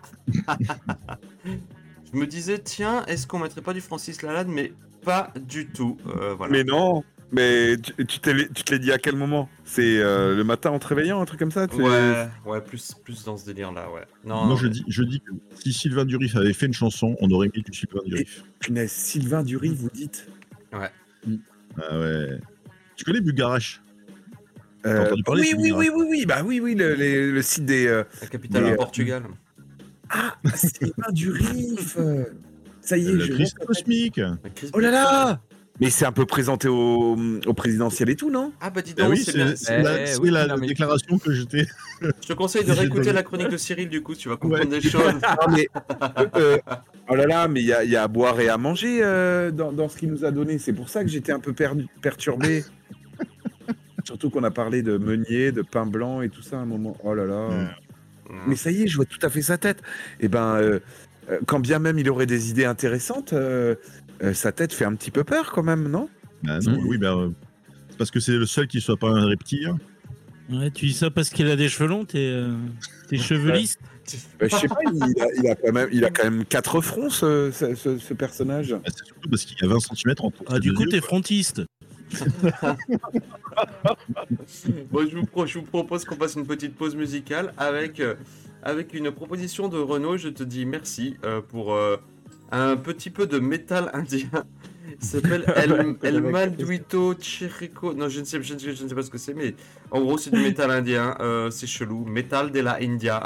Speaker 2: je me disais tiens, est-ce qu'on mettrait pas du Francis Lalanne, mais pas du tout. Voilà.
Speaker 1: Mais non. Mais tu te l'es dit à quel moment? C'est le matin en te réveillant, un truc comme ça?
Speaker 2: Ouais, plus dans ce délire-là, ouais. Non,
Speaker 5: Moi, je dis que si Sylvain Durif avait fait une chanson, on aurait mis du Sylvain Durif.
Speaker 1: Punaise, Sylvain Durif, vous dites?
Speaker 2: Ouais.
Speaker 5: Ah ouais. Tu connais Bugarache? T'as entendu parler de
Speaker 1: oui,
Speaker 5: Bugarache?
Speaker 1: bah oui, le site des...
Speaker 2: La capitale du Portugal.
Speaker 1: Ah, Sylvain Durif. Ça y est,
Speaker 5: Le
Speaker 1: je
Speaker 5: Christ
Speaker 1: vois.
Speaker 5: cosmique.
Speaker 1: Oh là là. Mais c'est un peu présenté au présidentiel et tout, non?
Speaker 2: Ah bah dis
Speaker 5: Ah
Speaker 2: donc,
Speaker 5: oui,
Speaker 2: c'est bien.
Speaker 5: c'est la
Speaker 4: non, mais-
Speaker 5: déclaration que j'étais.
Speaker 2: Je te conseille de réécouter la chronique de Cyril, du coup, tu vas comprendre des choses.
Speaker 1: Non, mais, oh là là, mais il y a à boire et à manger dans ce qu'il nous a donné. C'est pour ça que j'étais un peu perturbé. Surtout qu'on a parlé de meunier, de pain blanc et tout ça à un moment. Oh là là. Mais ça y est, je vois tout à fait sa tête. Et ben, quand bien même il aurait des idées intéressantes, sa tête fait un petit peu peur quand même, non?
Speaker 5: Ah non, oui, c'est parce que c'est le seul qui soit pas un reptile.
Speaker 3: Ouais, tu dis ça parce qu'il a des cheveux longs, t'es cheveux lisses.
Speaker 1: Je sais pas, il a quand même 4 fronts, ce personnage.
Speaker 5: Bah, c'est surtout parce qu'il y a 20 cm entre
Speaker 3: Ah,
Speaker 5: ses
Speaker 3: du
Speaker 5: deux
Speaker 3: coup,
Speaker 5: yeux,
Speaker 3: t'es
Speaker 5: quoi.
Speaker 3: frontiste.
Speaker 2: Bon, je vous propose qu'on fasse une petite pause musicale avec une proposition de Renaud. Je te dis merci pour un petit peu de métal indien. Il s'appelle El Malduito Chirico. Non, je ne sais pas ce que c'est, mais en gros, c'est du métal indien. C'est chelou. Métal de la India.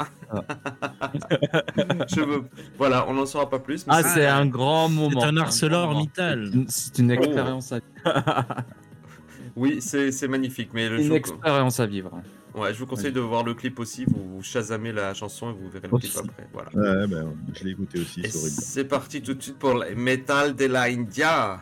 Speaker 2: Voilà, on n'en saura pas plus. Mais
Speaker 4: Ah, c'est un grand moment.
Speaker 3: C'est un
Speaker 4: grand
Speaker 3: ArcelorMittal.
Speaker 4: moment. C'est une expérience à
Speaker 2: oui, c'est magnifique. Mais le
Speaker 4: une
Speaker 2: jeu.
Speaker 4: expérience à vivre.
Speaker 2: Ouais, je vous conseille de voir le clip aussi. Vous chasamez la chanson et vous verrez le clip
Speaker 4: Aussi.
Speaker 2: après. Voilà.
Speaker 5: Ouais, je l'ai écouté aussi,
Speaker 2: Et
Speaker 5: c'est horrible.
Speaker 2: c'est parti tout de suite pour le Metal de la India.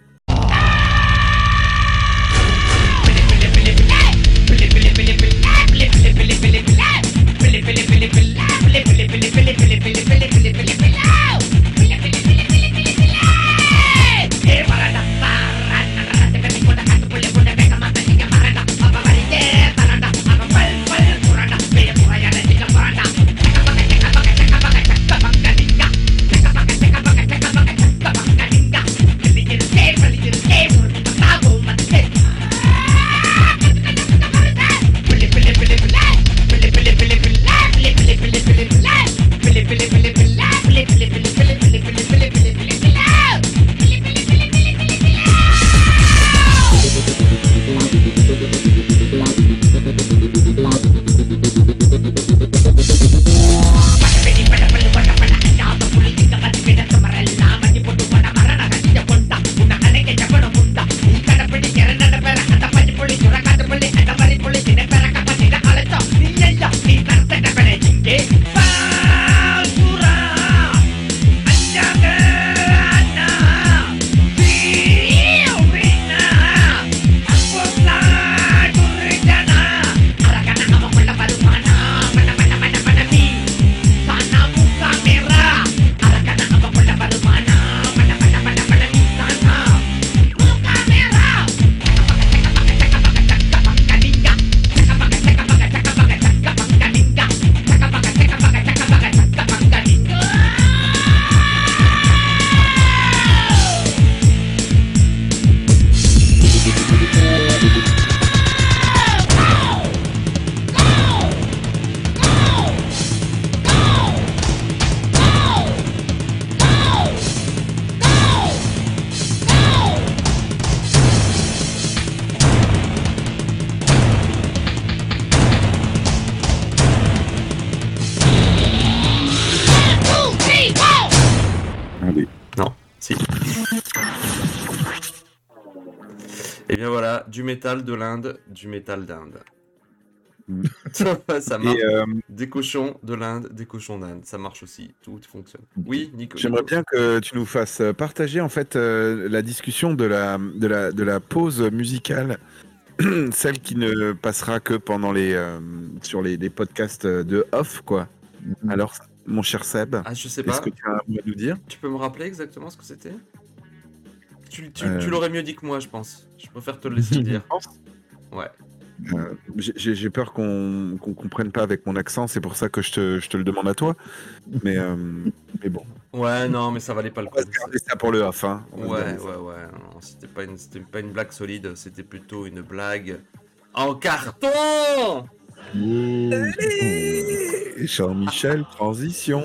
Speaker 2: Et bien voilà, du métal de l'Inde, du métal d'Inde. Ça marche. Des cochons de l'Inde, des cochons d'Inde. Ça marche aussi. Tout fonctionne. Oui, Nico.
Speaker 1: J'aimerais bien que tu nous fasses partager en fait la discussion de la pause musicale, celle qui ne passera que pendant sur les podcasts de off, quoi. Alors, mon cher Seb,
Speaker 2: Ah, je sais pas.
Speaker 1: est-ce que tu as un mot à nous dire?
Speaker 2: Tu peux me rappeler exactement ce que c'était? Tu l'aurais mieux dit que moi, je pense. Je préfère te le laisser le dire. Ouais.
Speaker 1: J'ai peur qu'on comprenne pas avec mon accent, c'est pour ça que je te le demande à toi. Mais bon.
Speaker 2: Ouais, non, mais ça valait pas le
Speaker 1: On
Speaker 2: coup.
Speaker 1: va se garder ça pour le off. Hein.
Speaker 2: Ouais. Non, c'était pas une blague solide, c'était plutôt une blague en carton.
Speaker 1: Et Jean-Michel, transition.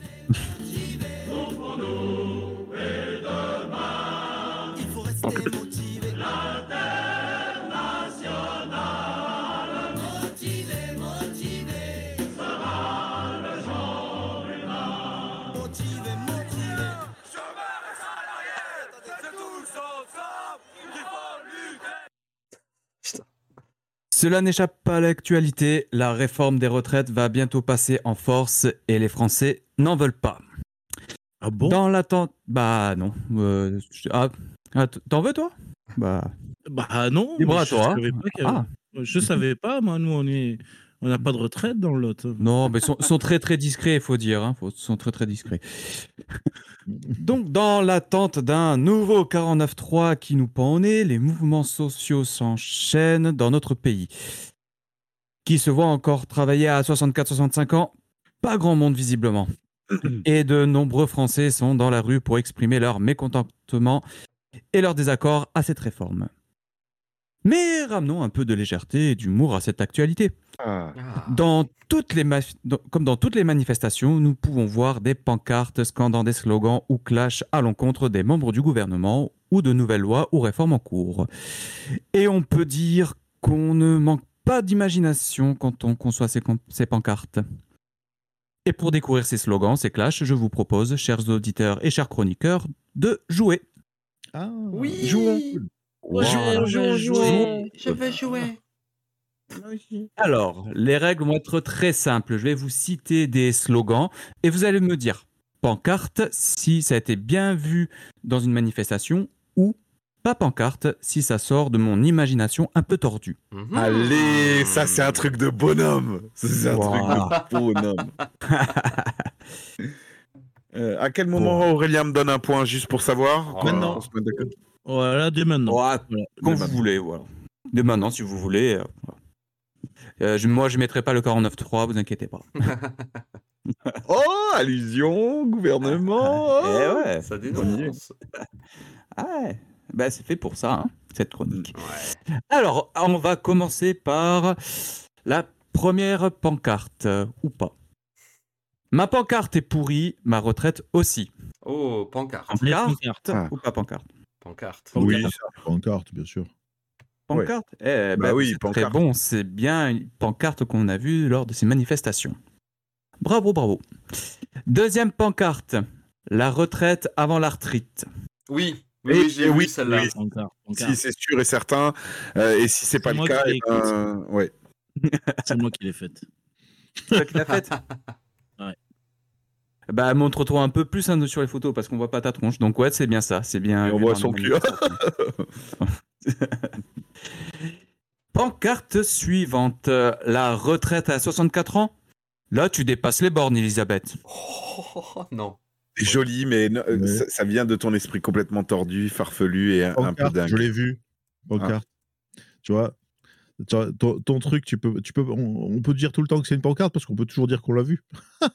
Speaker 4: Cela n'échappe pas à l'actualité, la réforme des retraites va bientôt passer en force et les Français n'en veulent pas.
Speaker 3: Ah bon?
Speaker 4: Dans l'attente... Bah non. T'en veux toi? Bah
Speaker 3: Non.
Speaker 4: libre à
Speaker 3: je
Speaker 4: toi.
Speaker 3: savais pas je savais pas, moi, nous on n'a pas de retraite dans le lot.
Speaker 4: Non, mais sont très très discrets, il faut dire. Hein. Sont très très discrets. Donc, dans l'attente d'un nouveau 49.3 qui nous pend au nez, les mouvements sociaux s'enchaînent dans notre pays. Qui se voit encore travailler à 64-65 ans? Pas grand monde visiblement. Et de nombreux Français sont dans la rue pour exprimer leur mécontentement et leur désaccord à cette réforme. Mais ramenons un peu de légèreté et d'humour à cette actualité. Comme dans toutes les manifestations, nous pouvons voir des pancartes scandant des slogans ou clash à l'encontre des membres du gouvernement ou de nouvelles lois ou réformes en cours. Et on peut dire qu'on ne manque pas d'imagination quand on conçoit ces pancartes. Et pour découvrir ces slogans, ces clashs, je vous propose, chers auditeurs et chers chroniqueurs, de jouer.
Speaker 5: Ah,
Speaker 2: Oui.
Speaker 5: jouons.
Speaker 2: Jouons.
Speaker 3: Je
Speaker 2: veux jouer.
Speaker 4: Alors, les règles vont être très simples. Je vais vous citer des slogans et vous allez me dire pancarte si ça a été bien vu dans une manifestation ou pas pancarte si ça sort de mon imagination un peu tordue.
Speaker 1: Allez, ça c'est un truc de bonhomme. Ça, c'est un truc de bonhomme. À quel moment Aurélien me donne un point juste pour savoir?
Speaker 3: Maintenant.
Speaker 1: On se met d'accord.
Speaker 3: Voilà, dès maintenant.
Speaker 4: Quand vous voulez, voilà. Dès maintenant, si vous voulez. Moi, je ne mettrai pas le 49.3, vous inquiétez pas.
Speaker 1: Oh, allusion, gouvernement.
Speaker 4: Ouais.
Speaker 2: Ça dénonce.
Speaker 4: Ben, c'est fait pour ça, hein, cette chronique. Ouais. Alors, on va commencer par la première pancarte, ou pas. Ma pancarte est pourrie, ma retraite aussi.
Speaker 2: Oh, pancarte.
Speaker 4: Pancarte ou pas pancarte?
Speaker 2: Pancarte.
Speaker 5: Oui, pancarte, bien sûr.
Speaker 4: Pancarte?
Speaker 1: Ouais.
Speaker 4: Oui, pancarte. Très bon, c'est bien une pancarte qu'on a vue lors de ces manifestations. Bravo. Deuxième pancarte, la retraite avant l'arthrite.
Speaker 2: Oui, j'ai vu celle-là.
Speaker 1: Oui. Si c'est sûr et certain, et si c'est pas le cas, ouais.
Speaker 3: C'est moi qui l'ai faite.
Speaker 4: C'est toi qui l'as faite?
Speaker 3: Ouais.
Speaker 4: Bah, montre-toi un peu plus sur les photos parce qu'on voit pas ta tronche. Donc ouais, c'est bien ça, c'est bien.
Speaker 1: Et on voit son cul.
Speaker 4: Pancarte suivante, la retraite à 64 ans. Là, tu dépasses les bornes, Elisabeth.
Speaker 2: Oh, non.
Speaker 1: C'est joli, mais ça vient de ton esprit complètement tordu, farfelu et un peu dingue.
Speaker 5: Je l'ai vu. Pancarte. Tu vois, ton truc, on peut dire tout le temps que c'est une pancarte parce qu'on peut toujours dire qu'on l'a vu.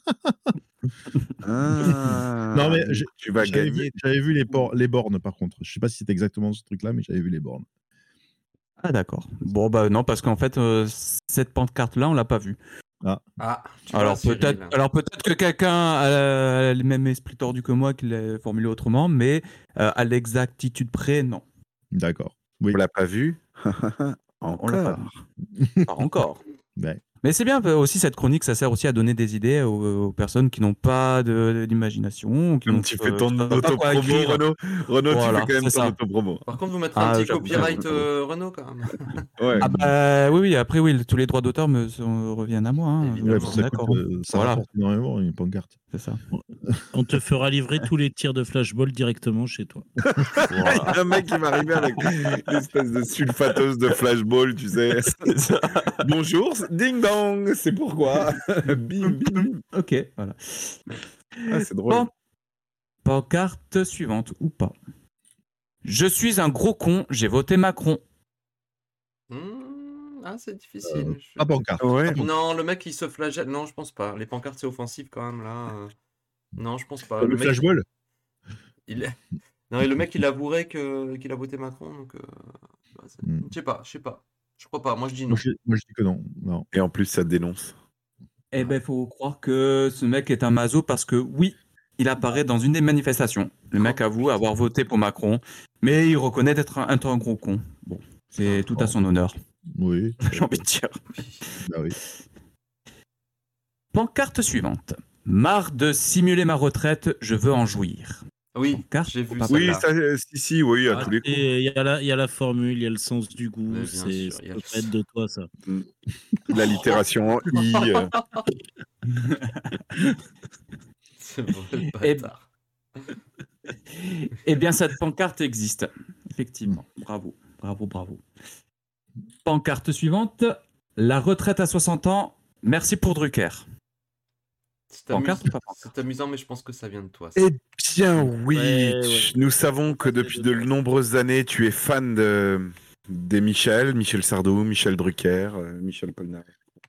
Speaker 5: Non, mais
Speaker 1: tu vas gagner.
Speaker 5: J'avais vu les bornes, par contre. Je sais pas si c'est exactement ce truc-là, mais j'avais vu les bornes.
Speaker 4: Ah, d'accord. Bon, bah non, parce qu'en fait, cette pancarte-là, on l'a pas vue. Alors peut-être que quelqu'un a le même esprit tordu que moi qui l'a formulé autrement, mais à l'exactitude près, non.
Speaker 5: D'accord. Oui.
Speaker 1: On l'a pas vu.
Speaker 4: On l'a pas vu. Pas encore.
Speaker 5: Ouais.
Speaker 4: Mais c'est bien aussi cette chronique, ça sert aussi à donner des idées aux personnes qui n'ont pas d'imagination.
Speaker 1: Tu fais ton autopromo, Renaud. Renaud, voilà, tu fais quand même ton autopromo.
Speaker 2: Par contre, vous mettrez un petit copyright Renaud quand même.
Speaker 1: Ouais.
Speaker 4: Ah bah, oui, après tous les droits d'auteur reviennent à moi. Hein.
Speaker 5: Ouais, ça rapporte énormément une pancarte.
Speaker 4: C'est ça.
Speaker 3: On te fera livrer tous les tirs de flashball directement chez toi.
Speaker 1: Il y a un mec qui va arriver avec l'espèce de sulfateuse de flashball, tu sais. Bonjour, ding dong, c'est pourquoi. Bim, bim.
Speaker 4: Ok, voilà.
Speaker 1: Ah, c'est drôle.
Speaker 4: Pancarte suivante ou pas. Je suis un gros con, j'ai voté Macron.
Speaker 2: C'est difficile.
Speaker 5: Pas pancarte.
Speaker 1: Ouais.
Speaker 2: Non, le mec il se flagelle. Non, je pense pas. Les pancartes c'est offensif quand même là. Non, je pense pas.
Speaker 5: Le
Speaker 2: mec,
Speaker 5: flashball.
Speaker 2: Non, et le mec il avouerait qu'il a voté Macron, donc je sais pas. Je crois pas. Moi je dis non.
Speaker 5: Moi, je dis que non.
Speaker 1: Et en plus, ça dénonce.
Speaker 4: Eh ben, faut croire que ce mec est un maso parce que oui, il apparaît dans une des manifestations. Le mec avoue avoir voté pour Macron, mais il reconnaît être un gros con. Bon, c'est tout à son honneur,
Speaker 5: Oui.
Speaker 4: j'ai envie de dire.
Speaker 5: Bah oui.
Speaker 4: Pancarte suivante. Marre de simuler ma retraite, je veux en jouir.
Speaker 2: Oui,
Speaker 4: Pancarte
Speaker 2: j'ai vu
Speaker 4: ou pas
Speaker 2: ça.
Speaker 1: Oui,
Speaker 2: Celle-là.
Speaker 1: oui, à tous les coups.
Speaker 3: Il y a la formule, il y a le sens du goût,
Speaker 2: Mais bien
Speaker 3: c'est
Speaker 2: sûr, il y a
Speaker 3: ça
Speaker 2: le
Speaker 3: peut être de toi ça.
Speaker 1: L'allitération en I.
Speaker 2: C'est vrai, le
Speaker 4: Et-
Speaker 2: bâtard.
Speaker 4: Eh bien, cette pancarte existe. Effectivement. Bravo. Pancarte suivante. La retraite à 60 ans. Merci pour Drucker. Pancarte ou pas pancarte ?
Speaker 2: C'est amusant, mais je pense que ça vient de toi. ça.
Speaker 1: Eh bien, oui.
Speaker 3: Ouais.
Speaker 1: Nous savons que depuis de nombreuses années, tu es fan des Michel Sardou, Michel Drucker, Michel Polnareff.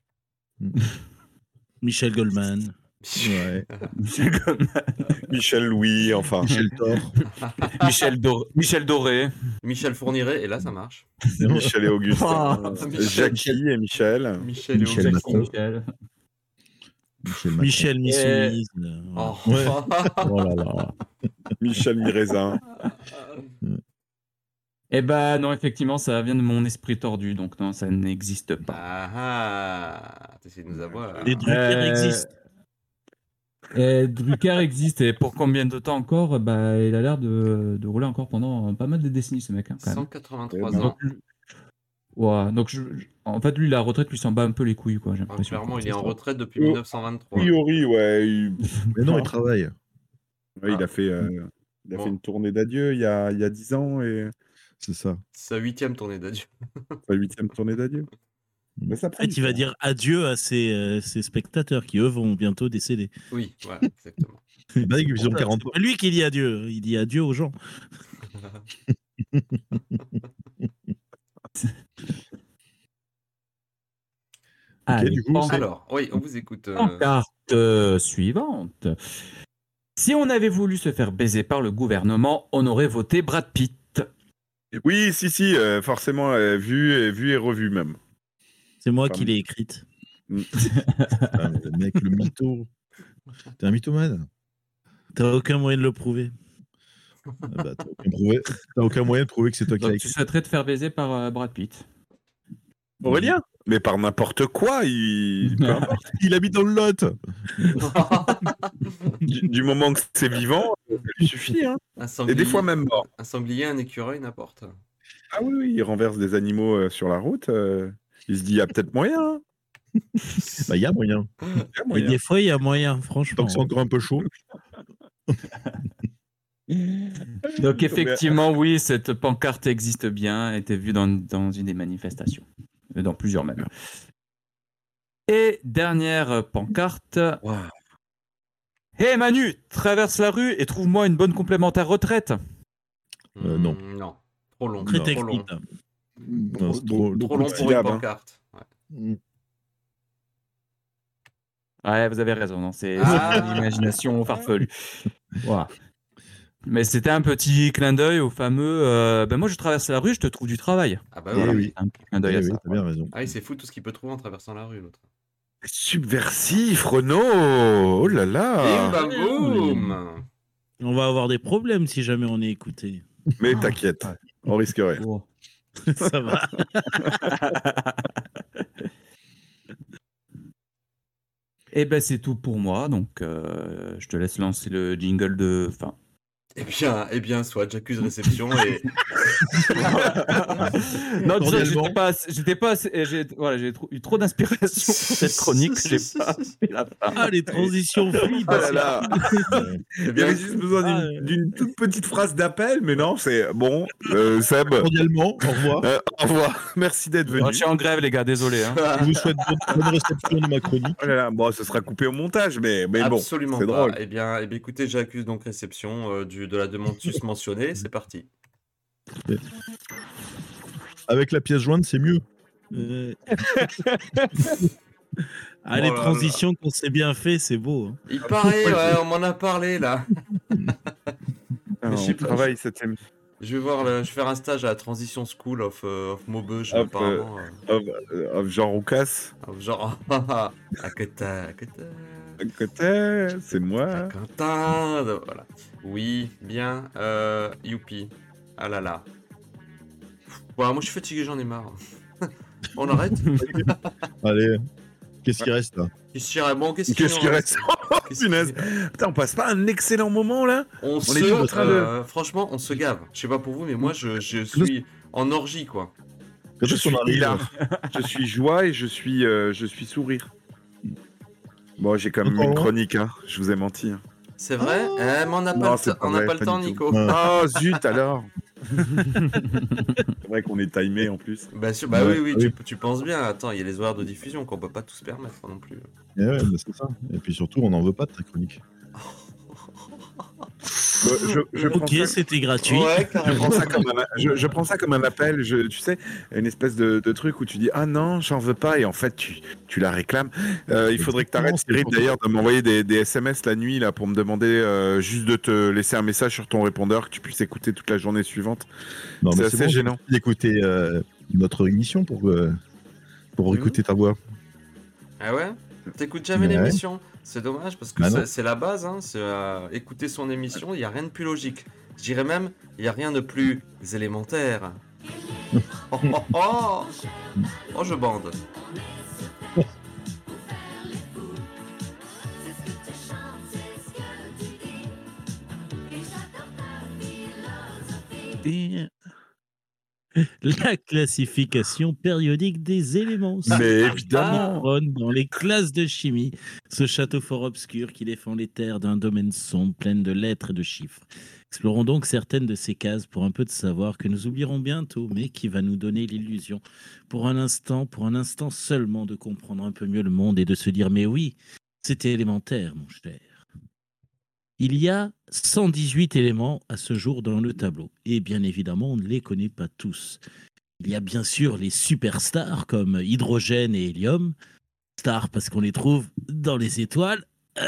Speaker 3: Michel Goldman.
Speaker 5: Ouais.
Speaker 1: Michel Louis, enfin.
Speaker 5: Michel Thor.
Speaker 4: Michel Doré.
Speaker 2: Michel Fourniret, et là ça marche.
Speaker 1: Michel et Augustin.
Speaker 4: Ah,
Speaker 1: Jackie et Michel.
Speaker 2: Michel et
Speaker 5: Michel
Speaker 2: Augustin.
Speaker 5: Macron.
Speaker 4: Michel.
Speaker 3: Michel Missoumise.
Speaker 2: Oh.
Speaker 5: Ouais. Oh là là.
Speaker 1: Michel Miraisin.
Speaker 4: Eh ben non, effectivement, ça vient de mon esprit tordu, donc non, ça n'existe pas.
Speaker 2: T'essaies de nous avoir.
Speaker 3: Les Drucker existent.
Speaker 4: Drucker existe, et pour combien de temps encore ? Bah, il a l'air de rouler encore pendant pas mal de décennies, ce mec. Hein, quand même.
Speaker 2: 183
Speaker 1: Eh ben,
Speaker 2: ans.
Speaker 4: Ouais, donc en fait, lui, la retraite lui s'en bat un peu les couilles, quoi. J'ai l'impression.
Speaker 2: Clairement, il est en retraite depuis
Speaker 1: Oh.
Speaker 2: 1923.
Speaker 1: A priori, ouais.
Speaker 5: Mais non, il travaille.
Speaker 1: Ouais, il a fait une tournée d'adieu il y a 10 ans et
Speaker 5: C'est ça.
Speaker 2: Sa 8e tournée d'adieu.
Speaker 1: sa 8e tournée d'adieu. Mais ça
Speaker 3: En fait, il va dire adieu à ses spectateurs qui, eux, vont bientôt décéder.
Speaker 2: Oui, voilà, exactement.
Speaker 5: Il paraît qu'ils ont 40 ans.
Speaker 3: C'est lui qui dit adieu. Il dit adieu aux gens.
Speaker 4: Allez,
Speaker 5: du coup,
Speaker 2: Alors, oui, on vous écoute.
Speaker 4: pancarte suivante. Si on avait voulu se faire baiser par le gouvernement, on aurait voté Brad Pitt.
Speaker 1: Oui, si, forcément, vu et revu même.
Speaker 3: C'est moi
Speaker 1: Pardon.
Speaker 3: qui l'ai écrite.
Speaker 5: Ah, mais le mec, le mytho. T'es un mythomane.
Speaker 3: T'as aucun moyen de le prouver.
Speaker 5: Ah bah, t'as aucun moyen de prouver que c'est toi qui l'as
Speaker 4: Donc, tu
Speaker 5: écrit.
Speaker 4: souhaiterais te faire baiser par Brad Pitt.
Speaker 1: Aurélien. Mais par n'importe quoi, peu importe.
Speaker 5: Il habite dans le Lot.
Speaker 1: Du moment que c'est vivant, ça lui suffit. Hein. Et des fois même mort.
Speaker 2: Un sanglier, un écureuil, n'importe.
Speaker 1: Ah oui, il renverse des animaux sur la route. Il se dit, il y a peut-être moyen. Hein.
Speaker 5: Bah, il y a moyen.
Speaker 1: Il y a
Speaker 3: Et
Speaker 1: moyen.
Speaker 3: des fois, il y a moyen, franchement.
Speaker 5: Tant que c'est encore un peu chaud.
Speaker 4: Donc effectivement, oui, cette pancarte existe bien, a été vue dans une des manifestations, dans plusieurs même. Et dernière pancarte.
Speaker 2: Wow.
Speaker 4: Hé Manu, traverse la rue et trouve-moi une bonne complémentaire retraite.
Speaker 5: Non.
Speaker 2: Non, trop long.
Speaker 3: Très
Speaker 2: trop
Speaker 3: technique.
Speaker 2: long.
Speaker 5: Non, c'est trop
Speaker 2: Trop long pour une
Speaker 1: syllabes, hein.
Speaker 2: pancarte. Ouais.
Speaker 4: Ouais, vous avez raison, non, c'est
Speaker 2: Ah.
Speaker 4: une imagination farfelue. Voilà. Mais c'était un petit clin d'œil au fameux ben moi je traverse la rue, je te trouve du travail.
Speaker 2: Ah bah
Speaker 5: Eh
Speaker 2: voilà.
Speaker 5: oui.
Speaker 4: Un petit clin d'œil
Speaker 5: Eh
Speaker 4: à
Speaker 5: oui,
Speaker 4: ça.
Speaker 5: t'as bien raison.
Speaker 2: Ah, c'est fou tout ce qu'il peut trouver en traversant la rue, l'autre.
Speaker 1: Subversif, Renaud. Oh là
Speaker 2: Bim
Speaker 1: là.
Speaker 2: bam boum.
Speaker 3: On va avoir des problèmes si jamais on est écouté.
Speaker 1: Mais t'inquiète, on risque rien.
Speaker 4: Oh.
Speaker 3: Ça va.
Speaker 4: Et ben c'est tout pour moi, donc je te laisse lancer le jingle de fin.
Speaker 2: Eh bien, soit j'accuse réception et.
Speaker 4: Non, tu sais,
Speaker 5: Cordialement.
Speaker 4: j'étais pas assez- j'ai eu trop d'inspiration pour cette chronique, j'ai pas fait la fin.
Speaker 3: Ah, les transitions fluides.
Speaker 1: Oh là là.
Speaker 2: Eh
Speaker 1: Il y
Speaker 2: bien,
Speaker 1: avait juste besoin d'une toute petite phrase d'appel, mais non, c'est bon. Seb,
Speaker 5: Cordialement, au revoir.
Speaker 1: au revoir. Merci d'être venu.
Speaker 4: Je suis en grève, les gars, désolé. Hein.
Speaker 5: Je vous souhaite bonne réception de ma chronique.
Speaker 1: Oh là là, bon, ce sera coupé au montage, mais bon,
Speaker 2: absolument
Speaker 1: c'est
Speaker 2: pas.
Speaker 1: drôle.
Speaker 2: Eh bien, écoutez, j'accuse donc réception de la demande susmentionnée. C'est parti.
Speaker 5: Avec la pièce jointe, c'est mieux.
Speaker 3: Ah, les transitions qu'on s'est bien fait, c'est beau. Hein.
Speaker 2: Il paraît, on m'en a parlé là.
Speaker 1: On travaille cette émission.
Speaker 2: Je vais faire un stage à la Transition School of Maubeuge, apparemment.
Speaker 1: Of Jean Roucas.
Speaker 2: Genre, à côté,
Speaker 1: C'est moi.
Speaker 2: Quentin, voilà. Oui, bien, youpi. Ah là là. Voilà, moi je suis fatigué, j'en ai marre. On arrête?
Speaker 5: Allez, qu'est-ce qui reste là?
Speaker 2: Qu'est-ce qui reste?
Speaker 1: Punaise. Putain, on passe pas un excellent moment là?
Speaker 2: Franchement, on se gave. Je sais pas pour vous, mais moi je suis en orgie quoi.
Speaker 1: Je suis hilar. Je suis joie et je suis sourire. Bon, j'ai quand même une chronique, hein. Je vous ai menti. Hein.
Speaker 2: C'est vrai? Mais on n'a pas le temps, Nico.
Speaker 1: Oh zut alors. C'est vrai qu'on est timé en plus.
Speaker 2: Oui, tu penses bien. Attends, il y a les horaires de diffusion qu'on peut pas tous permettre non plus.
Speaker 5: Ouais, c'est ça. Et puis surtout, on n'en veut pas de ta chronique.
Speaker 3: Ok, c'était gratuit.
Speaker 2: Ouais,
Speaker 1: je prends ça comme un appel. Tu sais, une espèce de truc où tu dis ah non, j'en veux pas et en fait tu la réclames. Il faudrait que tu arrêtes, Cyril, d'ailleurs, de m'envoyer des SMS la nuit là pour me demander juste de te laisser un message sur ton répondeur que tu puisses écouter toute la journée suivante.
Speaker 5: Non, mais
Speaker 1: c'est assez gênant
Speaker 5: d'écouter notre émission pour écouter ta voix.
Speaker 2: Ah ouais? T'écoutes jamais l'émission? C'est dommage parce que c'est la base, hein, c'est écouter son émission, il n'y a rien de plus logique. Je dirais même, il n'y a rien de plus élémentaire. Oh, je bande.
Speaker 3: La classification périodique des éléments.
Speaker 1: Mais évidemment.
Speaker 3: Dans les classes de chimie, ce château fort obscur qui défend les terres d'un domaine sombre, plein de lettres et de chiffres. Explorons donc certaines de ces cases pour un peu de savoir que nous oublierons bientôt, mais qui va nous donner l'illusion, pour un instant seulement, de comprendre un peu mieux le monde et de se dire mais oui, c'était élémentaire, mon cher. Il y a 118 éléments à ce jour dans le tableau. Et bien évidemment, on ne les connaît pas tous. Il y a bien sûr les superstars comme hydrogène et hélium. Stars parce qu'on les trouve dans les étoiles.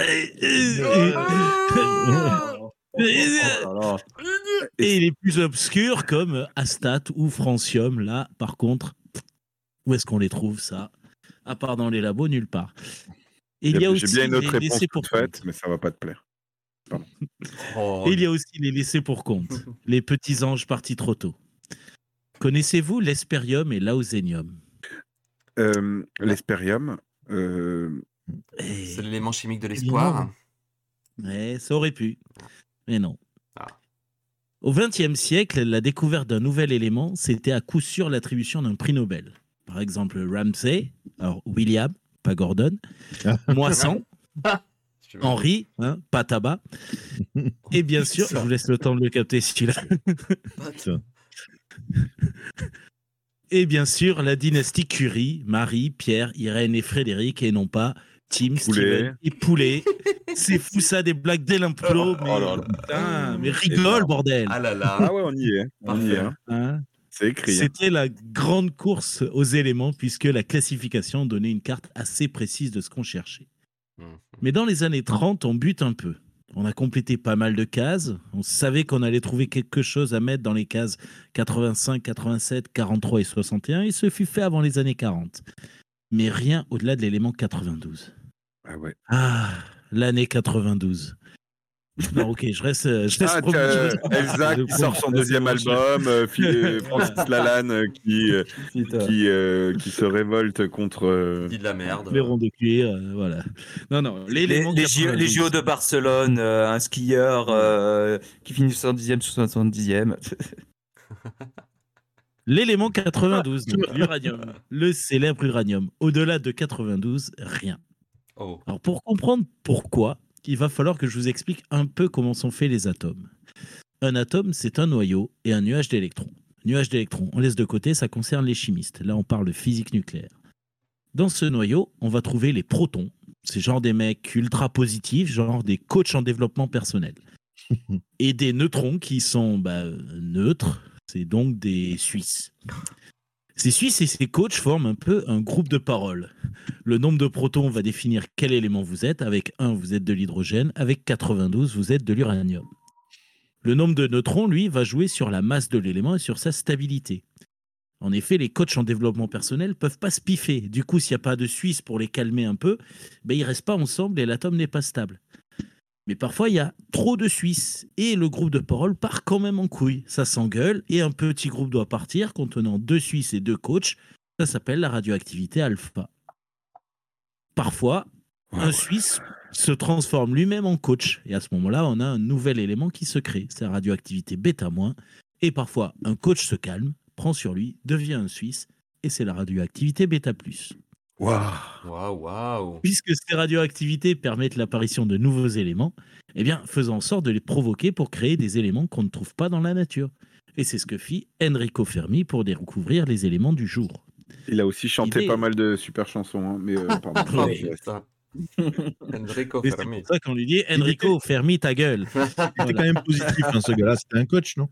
Speaker 3: Et les plus obscurs comme Astat ou francium. Là, par contre, où est-ce qu'on les trouve, ça? À part dans les labos, nulle part. Et il y a aussi
Speaker 1: j'ai bien une autre
Speaker 3: les
Speaker 1: réponse
Speaker 3: laissés pour
Speaker 1: faite, mais ça va pas te plaire.
Speaker 3: Et il y a aussi les laissés pour compte, les petits anges partis trop tôt. Connaissez-vous l'hespérium et l'ausenium?
Speaker 1: L'hespérium,
Speaker 2: c'est l'élément chimique de l'espoir.
Speaker 3: Ouais, ça aurait pu, mais non. Au XXe siècle, la découverte d'un nouvel élément, c'était à coup sûr l'attribution d'un prix Nobel. Par exemple, Ramsay, alors William, pas Gordon, Moissan, Henri, pas tabac. Et bien sûr, je vous laisse le temps de le capter celui-là. Et bien sûr, la dynastie Curie, Marie, Pierre, Irène et Frédéric, et non pas Tim, Steven et Poulet. C'est fou ça, des blagues dès l'impro. Mais rigole, bordel.
Speaker 2: Ah là là.
Speaker 1: Ah ouais, on y est. Hein. C'est écrit.
Speaker 3: C'était la grande course aux éléments, puisque la classification donnait une carte assez précise de ce qu'on cherchait. Mais dans les années 30, on bute un peu. On a complété pas mal de cases. On savait qu'on allait trouver quelque chose à mettre dans les cases 85, 87, 43 et 61. Et ce fut fait avant les années 40. Mais rien au-delà de l'élément 92.
Speaker 1: Ah ouais.
Speaker 3: Ah, l'année 92. Non, ok, je reste
Speaker 1: Elsa qui sort son deuxième album, Francis Lalanne qui se révolte contre
Speaker 2: dit de la merde.
Speaker 3: Les ronds de cuir, voilà. Non,
Speaker 7: les JO de Barcelone, un skieur qui finit 70e sur 70e.
Speaker 3: L'élément 92, donc l'uranium, le célèbre uranium. Au-delà de 92, rien.
Speaker 2: Oh.
Speaker 3: Alors pour comprendre pourquoi, il va falloir que je vous explique un peu comment sont faits les atomes. Un atome, c'est un noyau et un nuage d'électrons. Nuage d'électrons, on laisse de côté, ça concerne les chimistes. Là, on parle de physique nucléaire. Dans ce noyau, on va trouver les protons. C'est genre des mecs ultra positifs, genre des coachs en développement personnel. Et des neutrons qui sont neutres, C'est donc des Suisses. Ces Suisses et ces coachs forment un peu un groupe de parole. Le nombre de protons va définir quel élément vous êtes. Avec 1, vous êtes de l'hydrogène. Avec 92, vous êtes de l'uranium. Le nombre de neutrons, lui, va jouer sur la masse de l'élément et sur sa stabilité. En effet, les coachs en développement personnel peuvent pas se piffer. Du coup, s'il n'y a pas de Suisse pour les calmer un peu, ben, ils restent pas ensemble et l'atome n'est pas stable. Mais parfois, il y a trop de Suisses et le groupe de parole part quand même en couille. Ça s'engueule et un petit groupe doit partir contenant 2 Suisses et 2 coachs. Ça s'appelle la radioactivité alpha. Parfois, un Suisse se transforme lui-même en coach. Et à ce moment-là, on a un nouvel élément qui se crée. C'est la radioactivité bêta-. Et parfois, un coach se calme, prend sur lui, devient un Suisse. Et c'est la radioactivité bêta+.
Speaker 2: Waouh.
Speaker 3: Puisque ces radioactivités permettent l'apparition de nouveaux éléments, eh bien, faisons en sorte de les provoquer pour créer des éléments qu'on ne trouve pas dans la nature. Et c'est ce que fit Enrico Fermi pour découvrir les éléments du jour.
Speaker 1: Il a aussi chanté pas mal de super chansons, hein, mais pardon.
Speaker 3: Ouais.
Speaker 2: Enrico
Speaker 3: Et c'est
Speaker 2: Fermi.
Speaker 3: pour ça qu'on lui dit Enrico, Fermi ta gueule.
Speaker 5: C'était quand même positif, hein, ce gars-là. C'était un coach, non?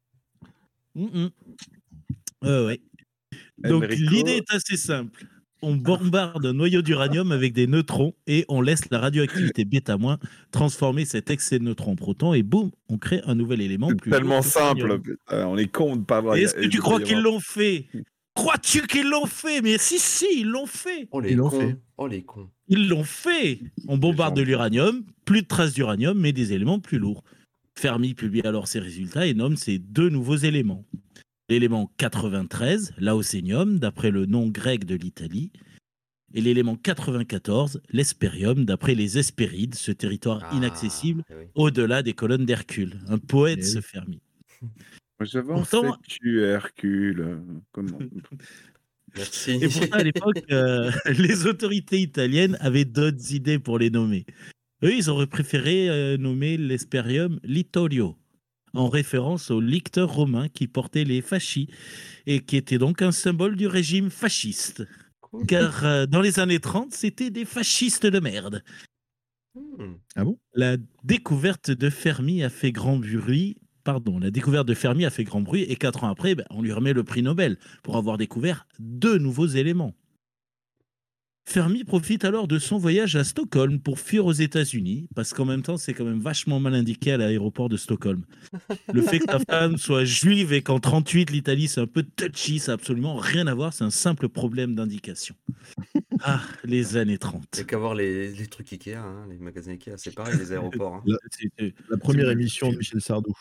Speaker 3: Ouais. Donc
Speaker 1: Enrico.
Speaker 3: l'idée est assez simple. On bombarde un noyau d'uranium avec des neutrons et on laisse la radioactivité bêta- transformer cet excès de neutrons en protons et boum, on crée un nouvel élément.
Speaker 1: C'est
Speaker 3: plus
Speaker 1: tellement
Speaker 3: lourd que l'uranium.
Speaker 1: simple. On est con de pas avoir.
Speaker 3: Est-ce que tu crois qu'ils l'ont fait? Crois-tu qu'ils l'ont fait? Mais si, ils l'ont fait.
Speaker 2: Oh les
Speaker 5: Ils l'ont
Speaker 2: cons.
Speaker 5: fait.
Speaker 2: Oh les cons.
Speaker 3: Ils l'ont fait. On bombarde de l'uranium, plus de traces d'uranium, mais des éléments plus lourds. Fermi publie alors ses résultats et nomme ces 2 nouveaux éléments. L'élément 93, l'ausénium, d'après le nom grec de l'Italie, et l'élément 94, l'hespérium, d'après les Hespérides, ce territoire inaccessible
Speaker 2: Oui.
Speaker 3: au-delà des colonnes d'Hercule. Un poète, ce Fermi.
Speaker 1: J'avance
Speaker 3: Pourtant-
Speaker 1: tu Hercule. Comment
Speaker 2: Merci.
Speaker 3: Et pourtant, à l'époque, les autorités italiennes avaient d'autres idées pour les nommer. Eux, ils auraient préféré nommer l'Hespérium Littorio, en référence au licteur romain qui portait les fasci et qui était donc un symbole du régime fasciste.
Speaker 2: Cool.
Speaker 3: Car dans les années 30, c'était des fascistes de merde.
Speaker 5: Ah bon?
Speaker 3: La découverte de Fermi a fait grand bruit. La découverte de Fermi a fait grand bruit et 4 ans après, on lui remet le prix Nobel pour avoir découvert 2 nouveaux éléments. Fermi profite alors de son voyage à Stockholm pour fuir aux États-Unis, parce qu'en même temps, c'est quand même vachement mal indiqué à l'aéroport de Stockholm. Le fait que ta femme soit juive et qu'en 38, l'Italie, c'est un peu touchy, ça n'a absolument rien à voir, c'est un simple problème d'indication. Ah, les années 30.
Speaker 2: Il n'y a qu'à voir les trucs Ikea, hein, les magasins Ikea, c'est pareil, les aéroports. Hein.
Speaker 5: La première émission de Michel Sardou.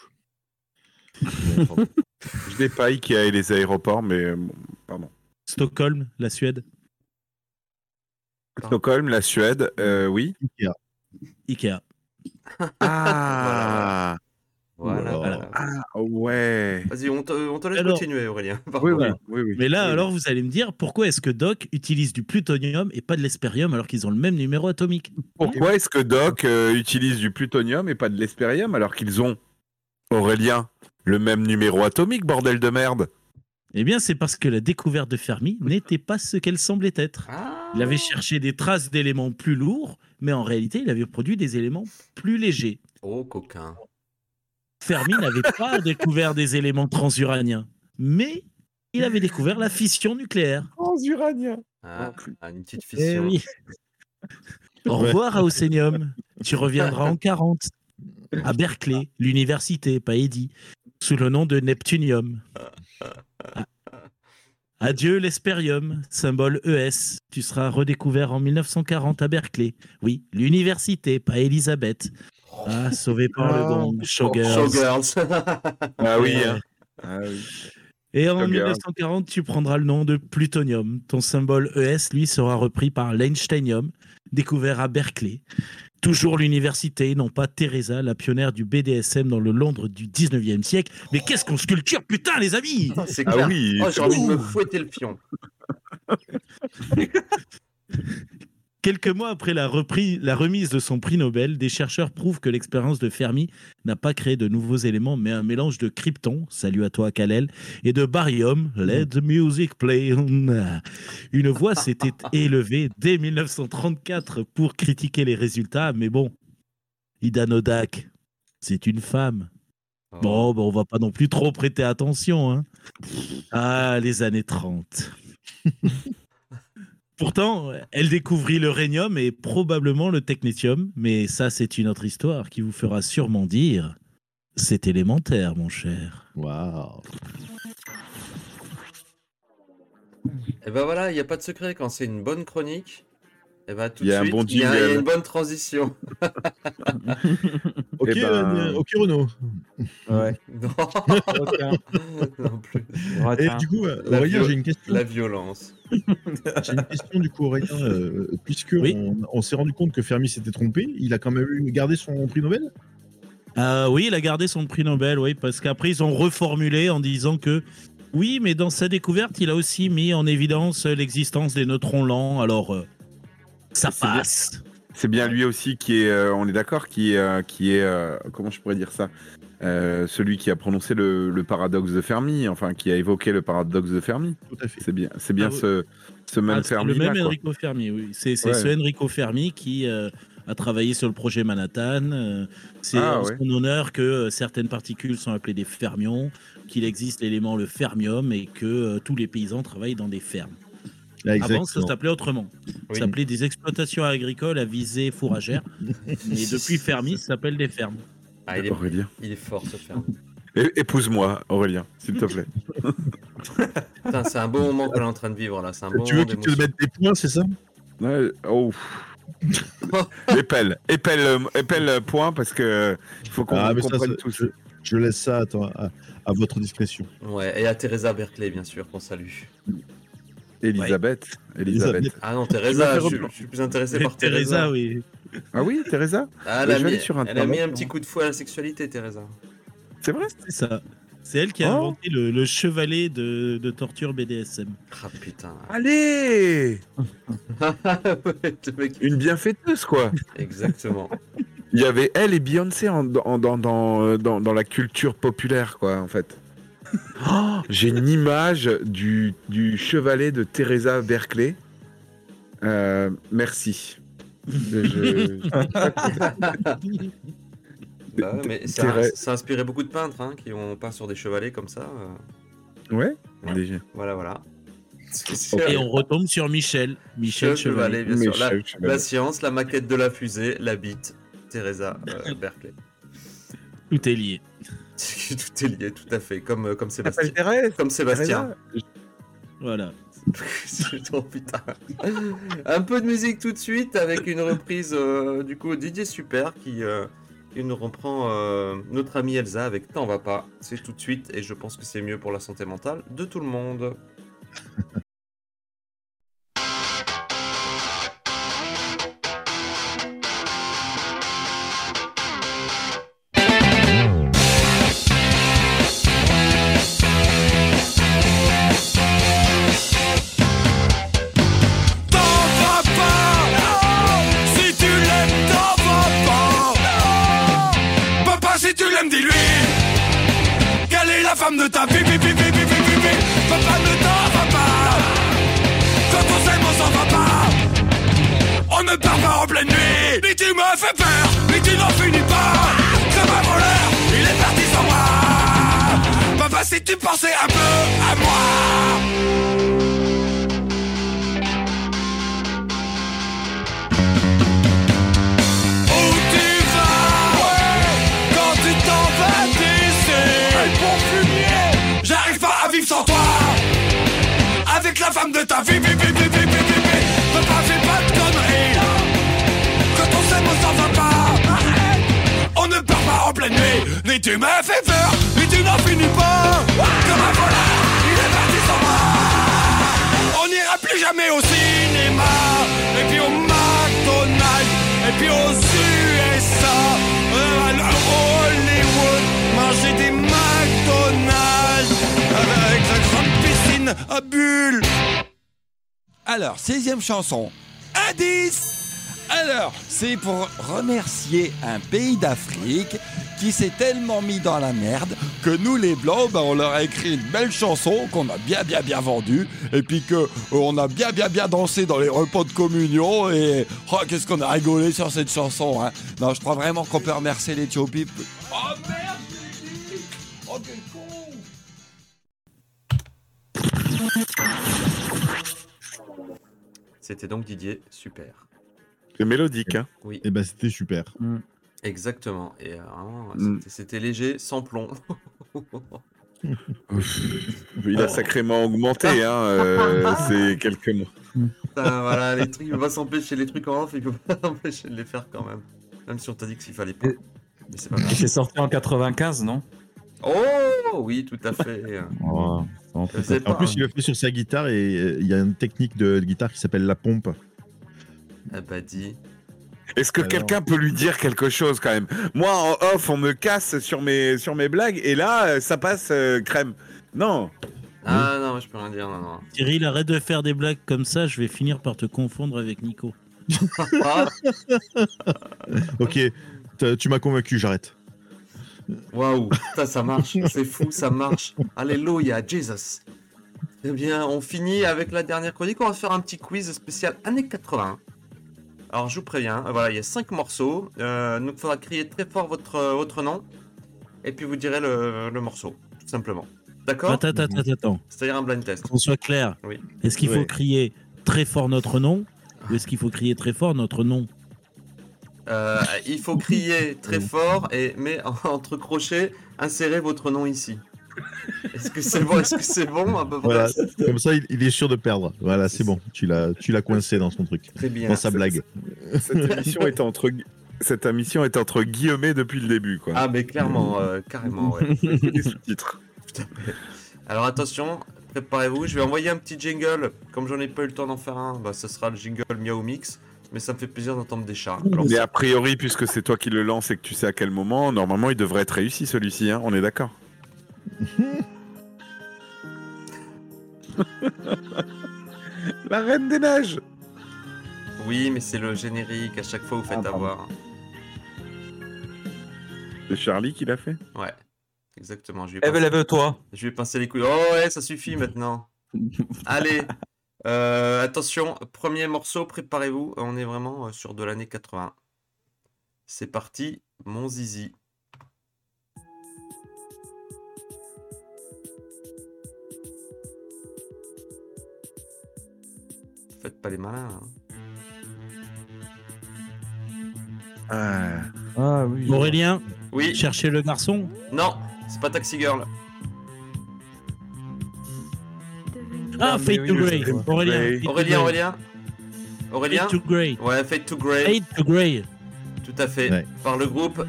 Speaker 1: Je n'ai pas Ikea et les aéroports, mais pardon.
Speaker 3: Stockholm, la Suède.
Speaker 1: Stockholm, la Suède, oui.
Speaker 3: Ikea.
Speaker 1: Ah.
Speaker 2: Voilà.
Speaker 1: Ah ouais.
Speaker 2: Vas-y, on te laisse
Speaker 3: Alors-
Speaker 2: continuer, Aurélien.
Speaker 1: Oui.
Speaker 3: Mais là, alors, vous allez me dire, pourquoi est-ce que Doc utilise du plutonium et pas de l'espérium alors qu'ils ont le même numéro atomique?
Speaker 1: Pourquoi est-ce que Doc utilise du plutonium et pas de l'espérium alors qu'ils ont, Aurélien, le même numéro atomique, bordel de merde?
Speaker 3: Eh bien, c'est parce que la découverte de Fermi n'était pas ce qu'elle semblait être. Il avait cherché des traces d'éléments plus lourds, mais en réalité, il avait produit des éléments plus légers.
Speaker 2: Oh, coquin.
Speaker 3: Fermi n'avait pas découvert des éléments transuraniens, mais il avait découvert la fission nucléaire.
Speaker 1: Transuranien.
Speaker 2: Une petite
Speaker 3: Eh
Speaker 2: fission.
Speaker 3: oui. Au revoir, Ausénium. Tu reviendras en 40. À Berkeley, l'université, pas Eddy, sous le nom de Neptunium. Adieu l'Hespérium, symbole ES. Tu seras redécouvert en 1940 à Berkeley. Oui, l'université, pas Elisabeth. Ah, sauvé par le gong, Showgirls.
Speaker 2: Showgirls.
Speaker 1: Ah oui.
Speaker 3: Ouais.
Speaker 1: Hein. Ah oui.
Speaker 3: Et en
Speaker 1: Showgirls.
Speaker 3: 1940, tu prendras le nom de plutonium. Ton symbole ES, lui, sera repris par l'Einsteinium, découvert à Berkeley. Toujours l'université, non pas Teresa, la pionnière du BDSM dans le Londres du 19e siècle. Mais qu'est-ce qu'on sculpture, putain, les amis!
Speaker 2: C'est
Speaker 1: Ah
Speaker 2: clair.
Speaker 1: oui.
Speaker 2: Oh, j'ai envie de me fouetter le fion.
Speaker 3: Quelques mois après la remise de son prix Nobel, des chercheurs prouvent que l'expérience de Fermi n'a pas créé de nouveaux éléments, mais un mélange de krypton, salut à toi Kalel, et de barium, let the music play. Une voix s'était élevée dès 1934 pour critiquer les résultats, mais bon, Ida Nodak, c'est une femme. Bon, on va pas non plus trop prêter attention. Hein. Ah, les années 30. Pourtant, elle découvrit le rhénium et probablement le technétium, mais ça, c'est une autre histoire qui vous fera sûrement dire « c'est élémentaire, mon cher ».
Speaker 5: Waouh.
Speaker 2: Et ben voilà, il n'y a pas de secret quand c'est une bonne chronique. Et ben tout
Speaker 1: Il y
Speaker 2: de
Speaker 1: a un
Speaker 2: suite,
Speaker 1: bon
Speaker 2: il y a
Speaker 1: jingle.
Speaker 2: une bonne transition.
Speaker 5: Ok,
Speaker 1: Eh ben-
Speaker 5: ok Renaud.
Speaker 4: Ouais.
Speaker 2: Non, non plus.
Speaker 5: Et du coup, Aurélien, j'ai une question.
Speaker 2: La violence.
Speaker 5: J'ai une question du coup, Aurélien, puisque
Speaker 3: Oui.
Speaker 5: on s'est rendu compte que Fermi s'était trompé, il a quand même gardé son prix Nobel.
Speaker 3: Oui, il a gardé son prix Nobel, oui, parce qu'après, ils ont reformulé en disant que oui, mais dans sa découverte, il a aussi mis en évidence l'existence des neutrons lents, alors ça
Speaker 1: C'est bien.
Speaker 3: passe.
Speaker 1: C'est bien lui aussi qui est, on est d'accord, qui est, comment je pourrais dire ça, celui qui a prononcé le paradoxe de Fermi, enfin qui a évoqué le paradoxe de Fermi.
Speaker 5: Tout à fait.
Speaker 1: C'est bien
Speaker 3: Ah oui.
Speaker 1: ce même
Speaker 3: C'est
Speaker 1: Fermi
Speaker 3: le même
Speaker 1: là, quoi.
Speaker 3: Enrico Fermi, oui. C'est
Speaker 1: Ouais.
Speaker 3: ce Enrico Fermi qui a travaillé sur le projet Manhattan. C'est en
Speaker 1: ouais.
Speaker 3: son honneur que certaines particules sont appelées des fermions, qu'il existe l'élément le fermium et que tous les paysans travaillent dans des fermes.
Speaker 5: Là,
Speaker 3: Avant, ça
Speaker 5: exactement.
Speaker 3: s'appelait autrement.
Speaker 2: Oui.
Speaker 3: Ça s'appelait des exploitations agricoles à visée fourragère. Et depuis Fermi, ça s'appelle des fermes.
Speaker 2: Ah,
Speaker 1: Aurélien.
Speaker 2: il est fort ce Fermi.
Speaker 1: Épouse-moi, Aurélien, s'il te plaît.
Speaker 2: Putain, c'est un beau moment qu'on est en train de vivre là. C'est un bon
Speaker 5: Tu veux
Speaker 2: moment
Speaker 5: qu'il te
Speaker 2: d'émotion.
Speaker 5: mette des points, c'est ça?
Speaker 1: Ouais, oh. épelle point parce que il faut qu'on
Speaker 5: Ah, mais ça,
Speaker 1: comprenne tous.
Speaker 5: je laisse ça à votre discrétion.
Speaker 2: Ouais, et à Teresa Berkeley, bien sûr, qu'on salue.
Speaker 1: Elisabeth.
Speaker 2: Ah non,
Speaker 1: Tu
Speaker 2: Teresa,
Speaker 1: veux
Speaker 2: je
Speaker 1: faire
Speaker 2: suis plus intéressé par Teresa.
Speaker 3: oui.
Speaker 1: Ah oui, Teresa.
Speaker 2: Ah,
Speaker 1: Bah, je vais aller sur
Speaker 2: elle a
Speaker 1: Internet,
Speaker 2: mis un
Speaker 1: non.
Speaker 2: petit coup de fouet à la sexualité, Teresa.
Speaker 1: C'est vrai.
Speaker 3: C'est ça. C'est elle qui a
Speaker 1: Oh.
Speaker 3: inventé le chevalet de torture BDSM.
Speaker 2: Ah putain.
Speaker 1: Allez,
Speaker 2: Ouais, le mec-
Speaker 1: une bienfaiteuse quoi.
Speaker 2: Exactement.
Speaker 1: Il y avait elle et Beyoncé dans la culture populaire, quoi, en fait. Oh, j'ai une image du chevalet de Teresa Berkeley. Merci.
Speaker 2: Bah ouais, mais ça a inspiré beaucoup de peintres hein, qui ont peint sur des chevalets comme ça.
Speaker 1: Ouais.
Speaker 2: Ouais.
Speaker 1: Déjà.
Speaker 2: Voilà, voilà.
Speaker 3: Et on retombe sur Michel. Michel Chevalet.
Speaker 2: bien sûr.
Speaker 1: Michel Chevalet.
Speaker 2: La science, la maquette de la fusée, la bite, Teresa Berkeley.
Speaker 3: Tout est lié.
Speaker 2: Tout est lié, tout à fait, comme Sébastien.
Speaker 1: Thérèse.
Speaker 2: Comme Sébastien.
Speaker 3: Voilà.
Speaker 2: Oh, putain. Un peu de musique tout de suite avec une reprise du coup Didier Super qui nous reprend notre amie Elsa avec T'en va pas. C'est tout de suite et je pense que c'est mieux pour la santé mentale de tout le monde.
Speaker 8: Si tu l'aimes, t'en vas pas. Papa, si tu l'aimes, dis-lui. Quelle est la femme de ta vie? Papa, ne t'en va pas. Quand on s'aime, on s'en va pas. On ne part pas en pleine nuit. Mais tu me fais peur, mais tu n'en finis pas. Comme un voleur, il est parti sans moi. Papa, si tu pensais un peu à moi. Où tu vas? Quand tu t'en vas d'ici? Bon fumier, j'arrive pas à vivre sans toi. Avec la femme de ta vie, papa, fais pas de conneries. Quand on s'aime, on s'en va pas. On ne part pas en pleine nuit. Mais tu me fais peur, mais tu n'en finis pas. Comme un voleur, il est parti sans moi. On n'ira plus jamais au cinéma. Et puis au McDonald's. Et puis aux USA, à Hollywood, manger des McDonald's avec la grande piscine à bulles. Alors, 16e chanson, indice. Alors, c'est pour remercier un pays d'Afrique qui s'est tellement mis dans la merde que nous les Blancs, on leur a écrit une belle chanson qu'on a bien vendue et puis que on a bien dansé dans les repas de communion et oh, qu'est-ce qu'on a rigolé sur cette chanson hein. Non, je crois vraiment qu'on peut remercier l'Éthiopie. Oh merde. quel con.
Speaker 2: C'était donc Didier, super.
Speaker 1: C'est mélodique, hein.
Speaker 2: Oui,
Speaker 5: Et ben c'était super.
Speaker 2: exactement. Et vraiment,
Speaker 1: Mm.
Speaker 2: c'était léger, sans plomb.
Speaker 1: Il a sacrément augmenté, hein. C'est quelques mois.
Speaker 2: Putain, voilà, les trucs, il peut pas s'empêcher les trucs en off, il peut pas s'empêcher de les faire quand même. Même si on t'a dit qu'il fallait pas.
Speaker 7: Et-
Speaker 2: Mais c'est pas grave.
Speaker 7: C'est sorti en 95, non?
Speaker 2: Oh oui, tout à fait.
Speaker 4: Oh,
Speaker 2: Je sais
Speaker 5: En
Speaker 2: pas.
Speaker 5: plus, il le fait sur sa guitare et il y a une technique de guitare qui s'appelle la pompe.
Speaker 2: Ah bah dis.
Speaker 1: Est-ce que
Speaker 5: Alors.
Speaker 1: quelqu'un peut lui dire quelque chose quand même? Moi, en off, on me casse sur mes blagues et là, ça passe crème. Non.
Speaker 2: Ah non, je peux rien dire, non, non.
Speaker 3: Cyril, arrête de faire des blagues comme ça, je vais finir par te confondre avec Nico.
Speaker 2: Ah,
Speaker 5: Ok, tu m'as convaincu, j'arrête.
Speaker 2: waouh, putain, ça marche, c'est fou, ça marche. Alléluia, Jesus. Eh bien, on finit avec la dernière chronique. On va faire un petit quiz spécial années 80. Alors, je vous préviens, voilà, il y a 5 morceaux. Donc, il faudra crier très fort votre nom. Et puis, vous direz le morceau, tout simplement. D'accord?
Speaker 3: Attends.
Speaker 2: C'est-à-dire un blind test.
Speaker 3: Qu'on soit clair.
Speaker 2: Oui.
Speaker 3: Est-ce qu'il faut
Speaker 5: Ouais.
Speaker 3: crier très fort notre nom ou est-ce qu'il faut crier très fort notre nom?
Speaker 2: Il faut crier très fort, mais entre crochets, insérez votre nom ici. Est-ce que c'est bon? Est-ce que c'est bon à peu près?
Speaker 5: Voilà, comme ça, il est sûr de perdre. Voilà, c'est bon. Tu l'as coincé dans son truc,
Speaker 2: Très bien.
Speaker 5: dans sa blague.
Speaker 1: Cette émission est entre guillemets depuis le début, quoi.
Speaker 2: Ah, mais clairement, carrément, ouais.
Speaker 1: Les sous-titres.
Speaker 2: Alors attention, préparez-vous, je vais envoyer un petit jingle. Comme j'en ai pas eu le temps d'en faire un, bah, ce sera le jingle Miaou Mix. Mais ça me fait plaisir d'entendre des chats. Alors,
Speaker 1: Mais a priori, puisque c'est toi qui le lance et que tu sais à quel moment, normalement, il devrait être réussi celui-ci, hein. On est d'accord. La Reine des Neiges.
Speaker 2: oui, mais c'est le générique, à chaque fois vous faites
Speaker 1: pardon.
Speaker 2: avoir.
Speaker 1: C'est Charlie qui l'a fait.
Speaker 2: Ouais, exactement. Je vais
Speaker 7: Lève-toi.
Speaker 2: Je vais pincer les couilles. Oh ouais, ça suffit maintenant. Allez, attention, premier morceau, préparez-vous. On est vraiment sur de l'année 80. C'est parti, mon zizi. Faites pas les malins. Hein.
Speaker 4: Ah oui.
Speaker 3: Aurélien,
Speaker 2: Oui,
Speaker 3: cherchez le garçon.
Speaker 2: non, c'est pas Taxi Girl.
Speaker 3: Ah,
Speaker 4: mais
Speaker 3: Fade
Speaker 4: oui,
Speaker 3: to
Speaker 4: je
Speaker 3: Grey.
Speaker 4: sais pas.
Speaker 3: Aurélien.
Speaker 2: Aurélien.
Speaker 3: Fade to Grey.
Speaker 2: Ouais, Fade to Grey.
Speaker 3: Fade to Grey.
Speaker 2: Tout à fait.
Speaker 5: Ouais.
Speaker 2: Par le groupe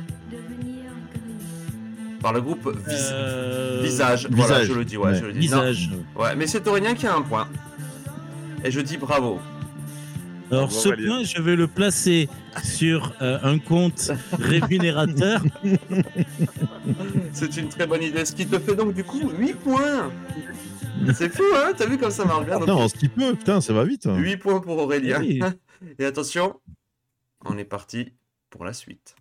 Speaker 3: Euh,
Speaker 2: Visage. Voilà,
Speaker 5: Visage.
Speaker 2: je le dis. Ouais,
Speaker 5: Ouais.
Speaker 2: je le dis.
Speaker 3: Visage.
Speaker 2: Non. Ouais, mais c'est Aurélien qui a un point. Et je dis bravo.
Speaker 3: Alors,
Speaker 1: Bravo,
Speaker 3: ce
Speaker 1: Aurélien.
Speaker 3: point, je vais le placer sur un compte rémunérateur.
Speaker 2: C'est une très bonne idée. Ce qui te fait donc du coup 8 points. C'est fou, hein? T'as vu comme ça marche bien?
Speaker 5: Putain,
Speaker 2: Donc,
Speaker 5: en ce qui peut, putain, ça va vite.
Speaker 2: 8 points pour Aurélien.
Speaker 3: Oui.
Speaker 2: Et attention, on est parti pour la suite.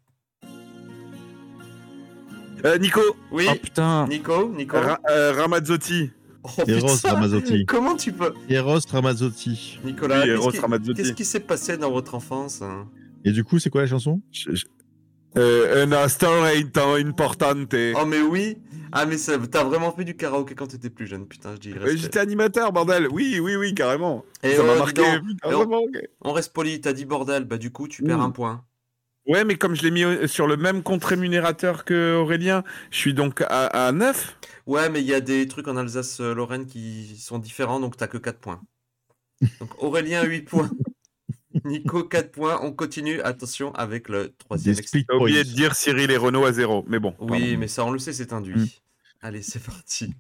Speaker 1: Nico.
Speaker 2: Oui,
Speaker 4: Oh putain.
Speaker 2: Nico.
Speaker 1: Ramazzotti.
Speaker 2: Oh,
Speaker 5: Eros
Speaker 2: putain.
Speaker 5: Ramazzotti.
Speaker 2: Comment tu peux?
Speaker 5: Eros Ramazzotti.
Speaker 2: Nicolas,
Speaker 1: Oui, Eros Ramazzotti.
Speaker 2: qu'est-ce qui s'est passé dans votre enfance, hein?
Speaker 5: Et du coup, c'est quoi la chanson?
Speaker 1: Una storia importante.
Speaker 2: Oh mais oui. Ah mais t'as vraiment fait du karaoké quand t'étais plus jeune, putain, je dis. respect.
Speaker 1: J'étais animateur, bordel. Oui, carrément.
Speaker 2: Et
Speaker 1: Ça m'a
Speaker 2: dis
Speaker 1: marqué.
Speaker 2: donc,
Speaker 1: Putain,
Speaker 2: et
Speaker 1: ça m'a marqué.
Speaker 2: on reste poli, t'as dit bordel, bah du coup tu perds
Speaker 1: Ouh.
Speaker 2: un point.
Speaker 1: Ouais, mais comme je l'ai mis sur le même compte rémunérateur que Aurélien, je suis donc à 9.
Speaker 2: Ouais, mais il y a des trucs en Alsace-Lorraine qui sont différents, donc t'as que 4 points. Donc Aurélien 8 points. Nico 4 points, on continue, attention avec le troisième
Speaker 5: Des
Speaker 2: extrait.
Speaker 5: split
Speaker 1: J'ai
Speaker 5: points.
Speaker 1: oublié de dire Cyril et Renaud à 0, mais bon.
Speaker 2: Oui, mais ça on le sait, c'est induit. Allez, c'est parti.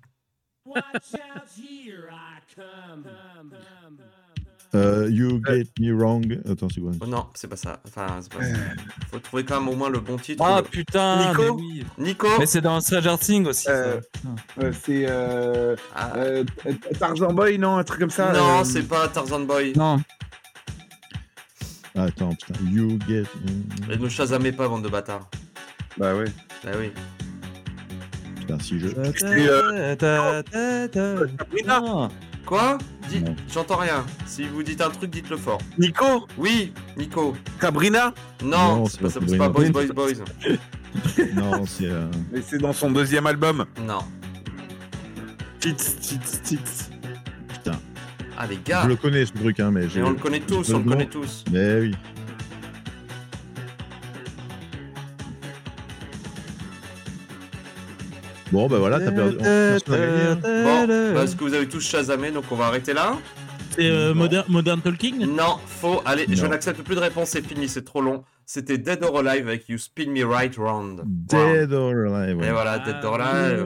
Speaker 5: You Get Me Wrong. Attends, c'est quoi?
Speaker 2: Oh non, c'est pas ça. Enfin, c'est pas ça. Faut trouver quand même au moins le bon titre.
Speaker 7: Ah
Speaker 2: Le-
Speaker 7: putain.
Speaker 2: Nico
Speaker 7: mais oui.
Speaker 2: Nico
Speaker 7: Mais c'est dans Stranger Things aussi.
Speaker 1: Euh,
Speaker 7: ça.
Speaker 1: C'est
Speaker 2: Ah,
Speaker 1: Tarzan Boy, non, un truc comme ça.
Speaker 2: non, c'est pas Tarzan Boy.
Speaker 4: Non.
Speaker 5: Attends, putain. You Get
Speaker 2: Et ne chasamez pas, bande de bâtards.
Speaker 1: Bah ouais.
Speaker 2: Ah oui.
Speaker 5: Putain, si je.
Speaker 7: Non.
Speaker 2: Quoi Dis-
Speaker 5: Non.
Speaker 2: J'entends rien. Si vous dites un truc, dites-le fort.
Speaker 1: Nico,
Speaker 2: Oui, Nico.
Speaker 1: Sabrina.
Speaker 2: Non,
Speaker 5: Non,
Speaker 2: c'est
Speaker 5: c'est
Speaker 2: pas,
Speaker 5: pas
Speaker 2: ça, c'est pas Boys,
Speaker 5: Sabrina.
Speaker 2: Boys, Boys.
Speaker 5: Non, c'est.
Speaker 1: Mais c'est dans son deuxième album.
Speaker 2: Non.
Speaker 1: Tits.
Speaker 5: Putain.
Speaker 2: Ah, les gars.
Speaker 5: Je le connais ce truc, hein, mais.
Speaker 2: Mais on le connaît tous, on le connaît tous.
Speaker 5: Mais oui. Bon, bah voilà, t'as perdu. Personne n'a gagné, hein.
Speaker 2: Bon, parce que vous avez tous chasamé, donc on va arrêter là.
Speaker 3: C'est Modern Talking.
Speaker 2: Non, faux. Allez,
Speaker 5: Non.
Speaker 2: je n'accepte plus de réponse, c'est fini, c'est trop long. C'était Dead or Alive avec You Spin Me Right Round.
Speaker 5: Dead or Alive.
Speaker 2: Et
Speaker 5: Ouais.
Speaker 2: voilà, Dead or Alive.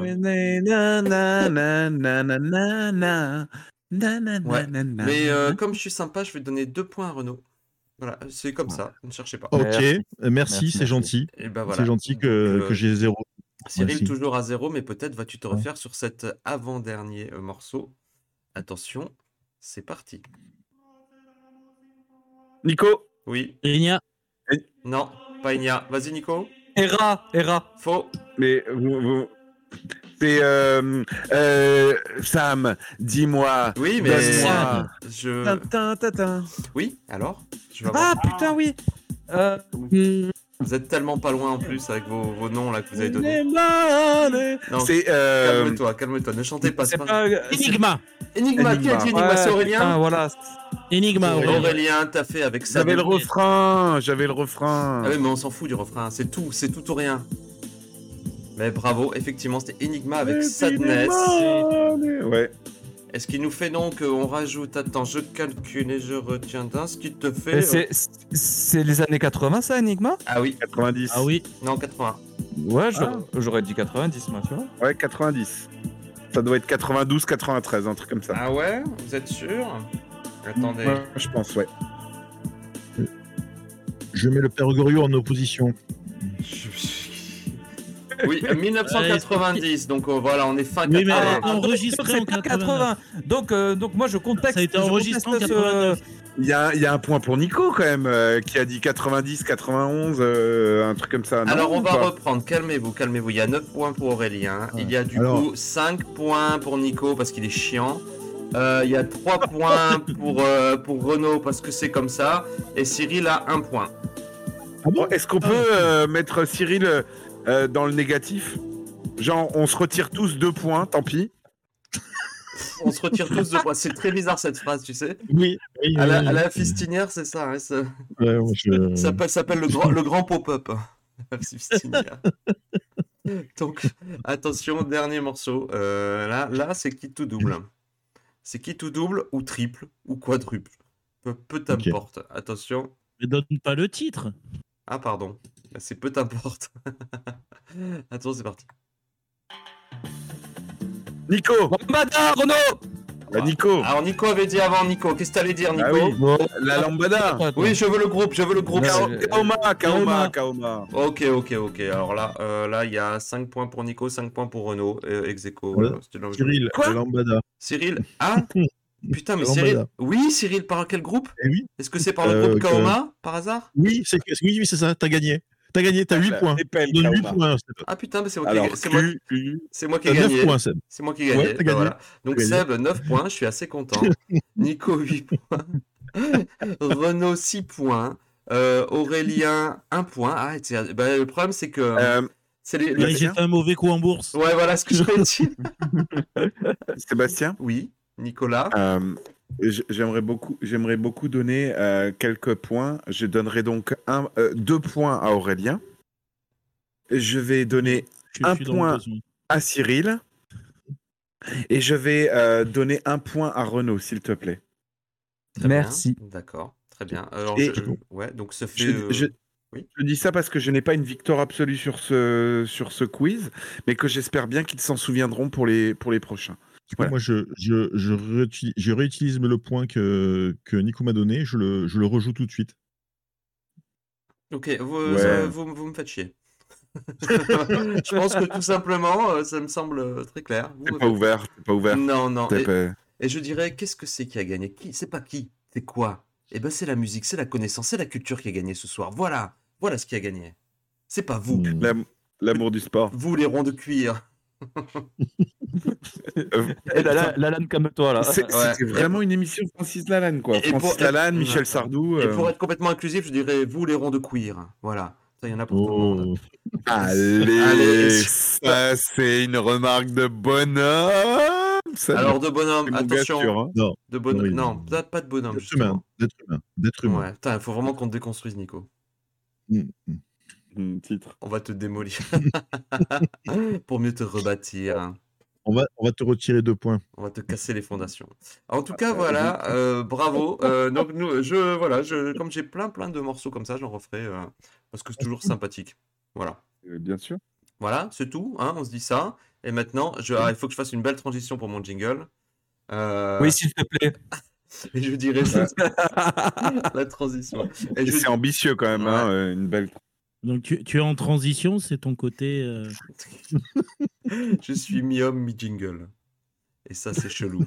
Speaker 2: Ouais. Mais comme je suis sympa, je vais donner 2 points à Renaud. Voilà, c'est comme ça, ne cherchez pas.
Speaker 5: Ok,
Speaker 7: Merci.
Speaker 5: merci, c'est
Speaker 7: Merci.
Speaker 5: gentil.
Speaker 2: Et ben voilà.
Speaker 5: C'est gentil que
Speaker 2: Donc,
Speaker 5: j'ai 0.
Speaker 2: Cyril
Speaker 5: Merci.
Speaker 2: toujours à 0, mais peut-être vas-tu te refaire sur cet avant-dernier morceau. Attention, c'est parti.
Speaker 1: Nico.
Speaker 2: Oui,
Speaker 3: Igna.
Speaker 2: non, pas Igna. Vas-y Nico.
Speaker 7: Hera.
Speaker 2: Faux.
Speaker 1: Mais vous... C'est Sam, dis-moi.
Speaker 2: Oui, mais
Speaker 1: donne-moi.
Speaker 2: je. Oui, alors je vais avoir-
Speaker 7: Ah putain, oui.
Speaker 2: Vous êtes tellement pas loin en plus avec vos noms là que vous avez donnés. Non,
Speaker 1: C'est
Speaker 2: calme-toi, ne chantez pas.
Speaker 7: C'est
Speaker 2: pas-
Speaker 7: pas.
Speaker 3: Enigma.
Speaker 2: Enigma, qui a dit Enigma? C'est Aurélien.
Speaker 7: putain, voilà.
Speaker 3: Enigma. Aurélien.
Speaker 2: Aurélien, t'as fait avec ça.
Speaker 1: j'avais le refrain.
Speaker 2: Ah oui, mais on s'en fout du refrain, c'est tout ou rien. Mais bravo, effectivement, c'était Enigma avec Sadness.
Speaker 1: Ouais.
Speaker 2: Et ce qui nous fait donc, on rajoute, attends, je calcule et je retiens ce qui te
Speaker 7: Mais
Speaker 2: fait.
Speaker 7: c'est les années 80, ça, Enigma?
Speaker 2: Ah oui,
Speaker 1: 90.
Speaker 3: Ah oui.
Speaker 2: non, 80.
Speaker 7: Ouais, j'aurais dit 90, moi, tu vois.
Speaker 1: Ouais, 90. Ça doit être 92, 93, un truc comme ça.
Speaker 2: Ah ouais, vous êtes sûr? Attendez.
Speaker 1: Ouais, je pense, ouais.
Speaker 5: Je mets le Père Goriot en opposition.
Speaker 2: Oui, 1990, donc voilà, on est fin
Speaker 3: Oui, mais
Speaker 2: 80.
Speaker 3: elle a été enregistrée
Speaker 7: C'est
Speaker 3: en
Speaker 7: pas
Speaker 3: 80.
Speaker 7: 80. Donc moi, je contexte.
Speaker 3: Ça a été
Speaker 7: je
Speaker 3: enregistré en
Speaker 7: conteste,
Speaker 3: 89.
Speaker 1: Il y a un point pour Nico quand même, qui a dit 90, 91, un truc comme ça. Non,
Speaker 2: Alors on
Speaker 1: ou
Speaker 2: va
Speaker 1: pas
Speaker 2: reprendre, calmez-vous. Il y a 9 points pour Aurélien. Il y a du
Speaker 5: Alors-
Speaker 2: coup 5 points pour Nico parce qu'il est chiant. Il y a 3 points pour Renaud parce que c'est comme ça. Et Cyril a 1 point.
Speaker 1: Bon, est-ce qu'on peut mettre Cyril dans le négatif? Genre, on se retire tous 2 points, tant pis.
Speaker 2: On se retire tous 2 points. C'est très bizarre cette phrase, tu sais.
Speaker 5: Oui,
Speaker 2: À la fistinière, c'est ça. Hein, ça s'appelle le grand pop-up. La fistinière. Donc, attention, dernier morceau. Là, c'est qui tout double. C'est qui tout double ou triple ou quadruple. Peu t'importe. Attention.
Speaker 3: Mais donne pas le titre.
Speaker 2: Ah, pardon. C'est peu t'importe. Attention, c'est parti.
Speaker 1: Nico.
Speaker 7: Lambada, Renaud.
Speaker 1: Bah, Nico.
Speaker 2: Alors, Nico avait dit avant, Nico. Qu'est-ce que t'allais dire, Nico?
Speaker 1: Ah oui. La lambada.
Speaker 2: Oui, je veux le groupe.
Speaker 1: Kaoma.
Speaker 2: Ok. Alors là, il y a 5 points pour Nico, 5 points pour Renaud. Ex aequo.
Speaker 5: Voilà.
Speaker 2: C'était là où je-
Speaker 5: Cyril,
Speaker 2: Quoi?
Speaker 5: Lambada.
Speaker 2: Cyril. Ah putain, mais
Speaker 5: Lambada.
Speaker 2: Cyril. Oui, Cyril, par quel groupe?
Speaker 5: Eh oui,
Speaker 2: Est-ce que c'est par le groupe Kaoma, par hasard?
Speaker 5: oui, c'est ça, t'as gagné. T'as 8 points.
Speaker 1: Épelle,
Speaker 5: Je donne 8
Speaker 1: Kaoma.
Speaker 5: points, Seb.
Speaker 2: Ah putain, mais c'est moi,
Speaker 1: Alors,
Speaker 2: c'est moi qui ai
Speaker 5: T'as 9
Speaker 2: gagné.
Speaker 5: points, Seb.
Speaker 2: C'est moi qui ai gagné.
Speaker 5: Ouais, t'as
Speaker 2: Ben
Speaker 5: gagné.
Speaker 2: voilà. Donc
Speaker 5: T'as gagné.
Speaker 2: Seb, 9 points, je suis assez content. Nico, 8 points. Renaud, 6 points. Aurélien, 1 point. Ah, le problème, c'est que c'est les.
Speaker 3: Ouais, j'ai fait un mauvais coup en bourse.
Speaker 2: Ouais, voilà ce que j'aurais dit.
Speaker 1: Sébastien.
Speaker 2: Oui, Nicolas.
Speaker 1: J'aimerais beaucoup donner quelques points. Je donnerai donc 2 points à Aurélien. Je vais donner
Speaker 3: Je
Speaker 1: un
Speaker 3: suis dans le
Speaker 1: point
Speaker 3: besoin.
Speaker 1: à Cyril. Et je vais donner 1 point à Renaud, s'il te plaît.
Speaker 2: Très
Speaker 7: Merci.
Speaker 2: bien. D'accord, très bien. Alors,
Speaker 1: Et-
Speaker 2: ouais, donc ça fait.
Speaker 1: Je
Speaker 2: oui.
Speaker 1: dis ça parce que je n'ai pas une victoire absolue sur ce quiz, mais que j'espère bien qu'ils s'en souviendront pour les prochains. Voilà.
Speaker 5: Moi, je réutilise le point que Nico m'a donné, je le rejoue tout de suite.
Speaker 2: Ok,
Speaker 1: Ouais.
Speaker 2: vous me faites chier. Je pense que tout simplement, ça me semble très clair. Vous
Speaker 1: C'est
Speaker 2: me
Speaker 1: pas
Speaker 2: faites-
Speaker 1: ouvert, c'est pas ouvert.
Speaker 2: Non.
Speaker 1: C'est pas-
Speaker 2: Et je dirais, qu'est-ce que c'est qui a gagné? C'est pas qui, c'est quoi? Eh ben, c'est la musique, c'est la connaissance, c'est la culture qui a gagné ce soir. Voilà ce qui a gagné. C'est pas vous.
Speaker 1: L'amour du sport.
Speaker 2: Vous, les ronds de cuir.
Speaker 7: Et Lalanne, calme-toi là.
Speaker 1: C'était vraiment une émission Francis Lalanne, quoi.
Speaker 2: Et
Speaker 1: Francis
Speaker 2: pour-
Speaker 1: Lalanne, Michel Sardou.
Speaker 2: Et pour être complètement inclusif, je dirais, vous, les ronds de cuir. Voilà. Ça, il y en a pour tout le monde.
Speaker 1: Allez, ça c'est une remarque de bonhomme. Ça,
Speaker 2: Alors, de bonhomme,
Speaker 1: c'est mon
Speaker 2: attention.
Speaker 1: gars sûr, hein.
Speaker 5: Non,
Speaker 2: De bonhomme.
Speaker 5: oui.
Speaker 2: Non, pas de bonhomme,
Speaker 5: d'être humain.
Speaker 2: justement.
Speaker 5: D'être humain.
Speaker 2: Ouais, putain, il faut vraiment qu'on te déconstruise, Nico.
Speaker 1: Titre.
Speaker 2: On va te démolir. Pour mieux te rebâtir.
Speaker 5: On va te retirer 2 points.
Speaker 2: On va te casser les fondations. En tout cas, voilà, bravo. Donc, comme j'ai plein de morceaux comme ça, j'en referai parce que c'est toujours sympathique. Voilà.
Speaker 1: Bien sûr.
Speaker 2: Voilà, c'est tout. Hein, on se dit ça. Et maintenant, il faut que je fasse une belle transition pour mon jingle.
Speaker 7: Oui, s'il te plaît.
Speaker 2: Et je dirais ça. La transition. Et
Speaker 1: C'est ambitieux quand même, hein, une belle.
Speaker 3: Donc tu es en transition, c'est ton côté.
Speaker 2: Je suis mi-homme, mi-jingle. Et ça, c'est chelou.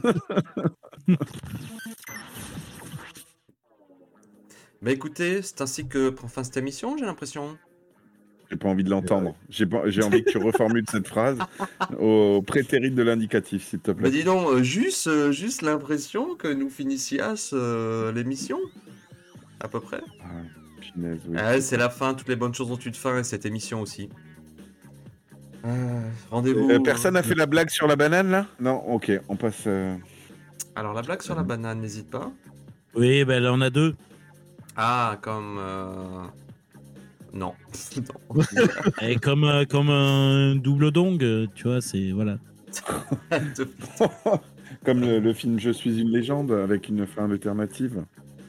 Speaker 2: Mais écoutez, c'est ainsi que prend fin cette émission, j'ai l'impression.
Speaker 1: J'ai pas envie de l'entendre. J'ai envie que tu reformules cette phrase au prétérit de l'indicatif, s'il te plaît.
Speaker 2: Mais dis donc, juste l'impression que nous finissions l'émission. À peu près.
Speaker 1: Punaise, oui.
Speaker 2: C'est la fin, toutes les bonnes choses ont une fin et cette émission aussi. Rendez-vous.
Speaker 1: Personne n'a fait la blague sur la banane là? Non, ok, on passe.
Speaker 2: Alors la blague sur la banane, n'hésite pas.
Speaker 3: Oui, ben là on a 2.
Speaker 2: Ah, comme. Non. Non.
Speaker 3: Et comme un double dong, tu vois, c'est voilà.
Speaker 1: Comme le film Je suis une légende avec une fin alternative.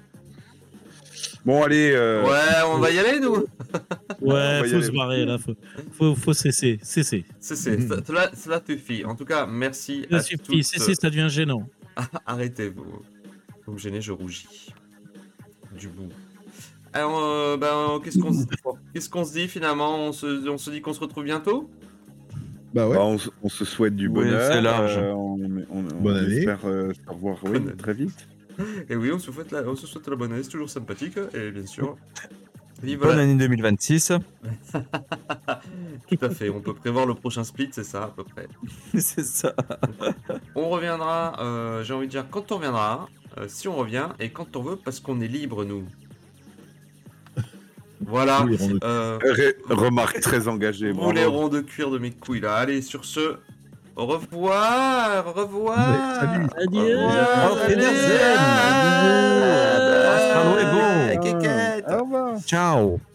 Speaker 1: Bon, allez.
Speaker 2: Ouais, on va y aller, nous.
Speaker 3: Ouais, faut se barrer là, faut cesser.
Speaker 2: Cela suffit. En tout cas, merci.
Speaker 3: Ça suffit, cesser, ça devient gênant.
Speaker 2: Arrêtez-vous. Vous me gênez, je rougis. Du bout. Alors, qu'est-ce qu'on se dit finalement? On se dit qu'on se retrouve bientôt?
Speaker 5: Bah ouais.
Speaker 1: Bah, on se souhaite du
Speaker 7: Oui,
Speaker 1: bonheur.
Speaker 7: c'est large.
Speaker 1: On espère se revoir très vite.
Speaker 2: Et oui, on se souhaite la bonne année, c'est toujours sympathique. Et bien sûr,
Speaker 7: Bonne année 2026.
Speaker 2: Tout à fait, on peut prévoir le prochain split, c'est ça à peu près.
Speaker 7: C'est ça.
Speaker 2: On reviendra, j'ai envie de dire, quand on reviendra, si on revient, et quand on veut, parce qu'on est libre, nous. Voilà.
Speaker 1: Remarque très engagée.
Speaker 2: Vous les ronds de cuir de mes couilles là. Allez, sur ce, au revoir. Au revoir.
Speaker 5: Salut.
Speaker 3: Adieu.
Speaker 7: Hasta luego.
Speaker 2: Au revoir.
Speaker 5: Au revoir.
Speaker 7: Ciao.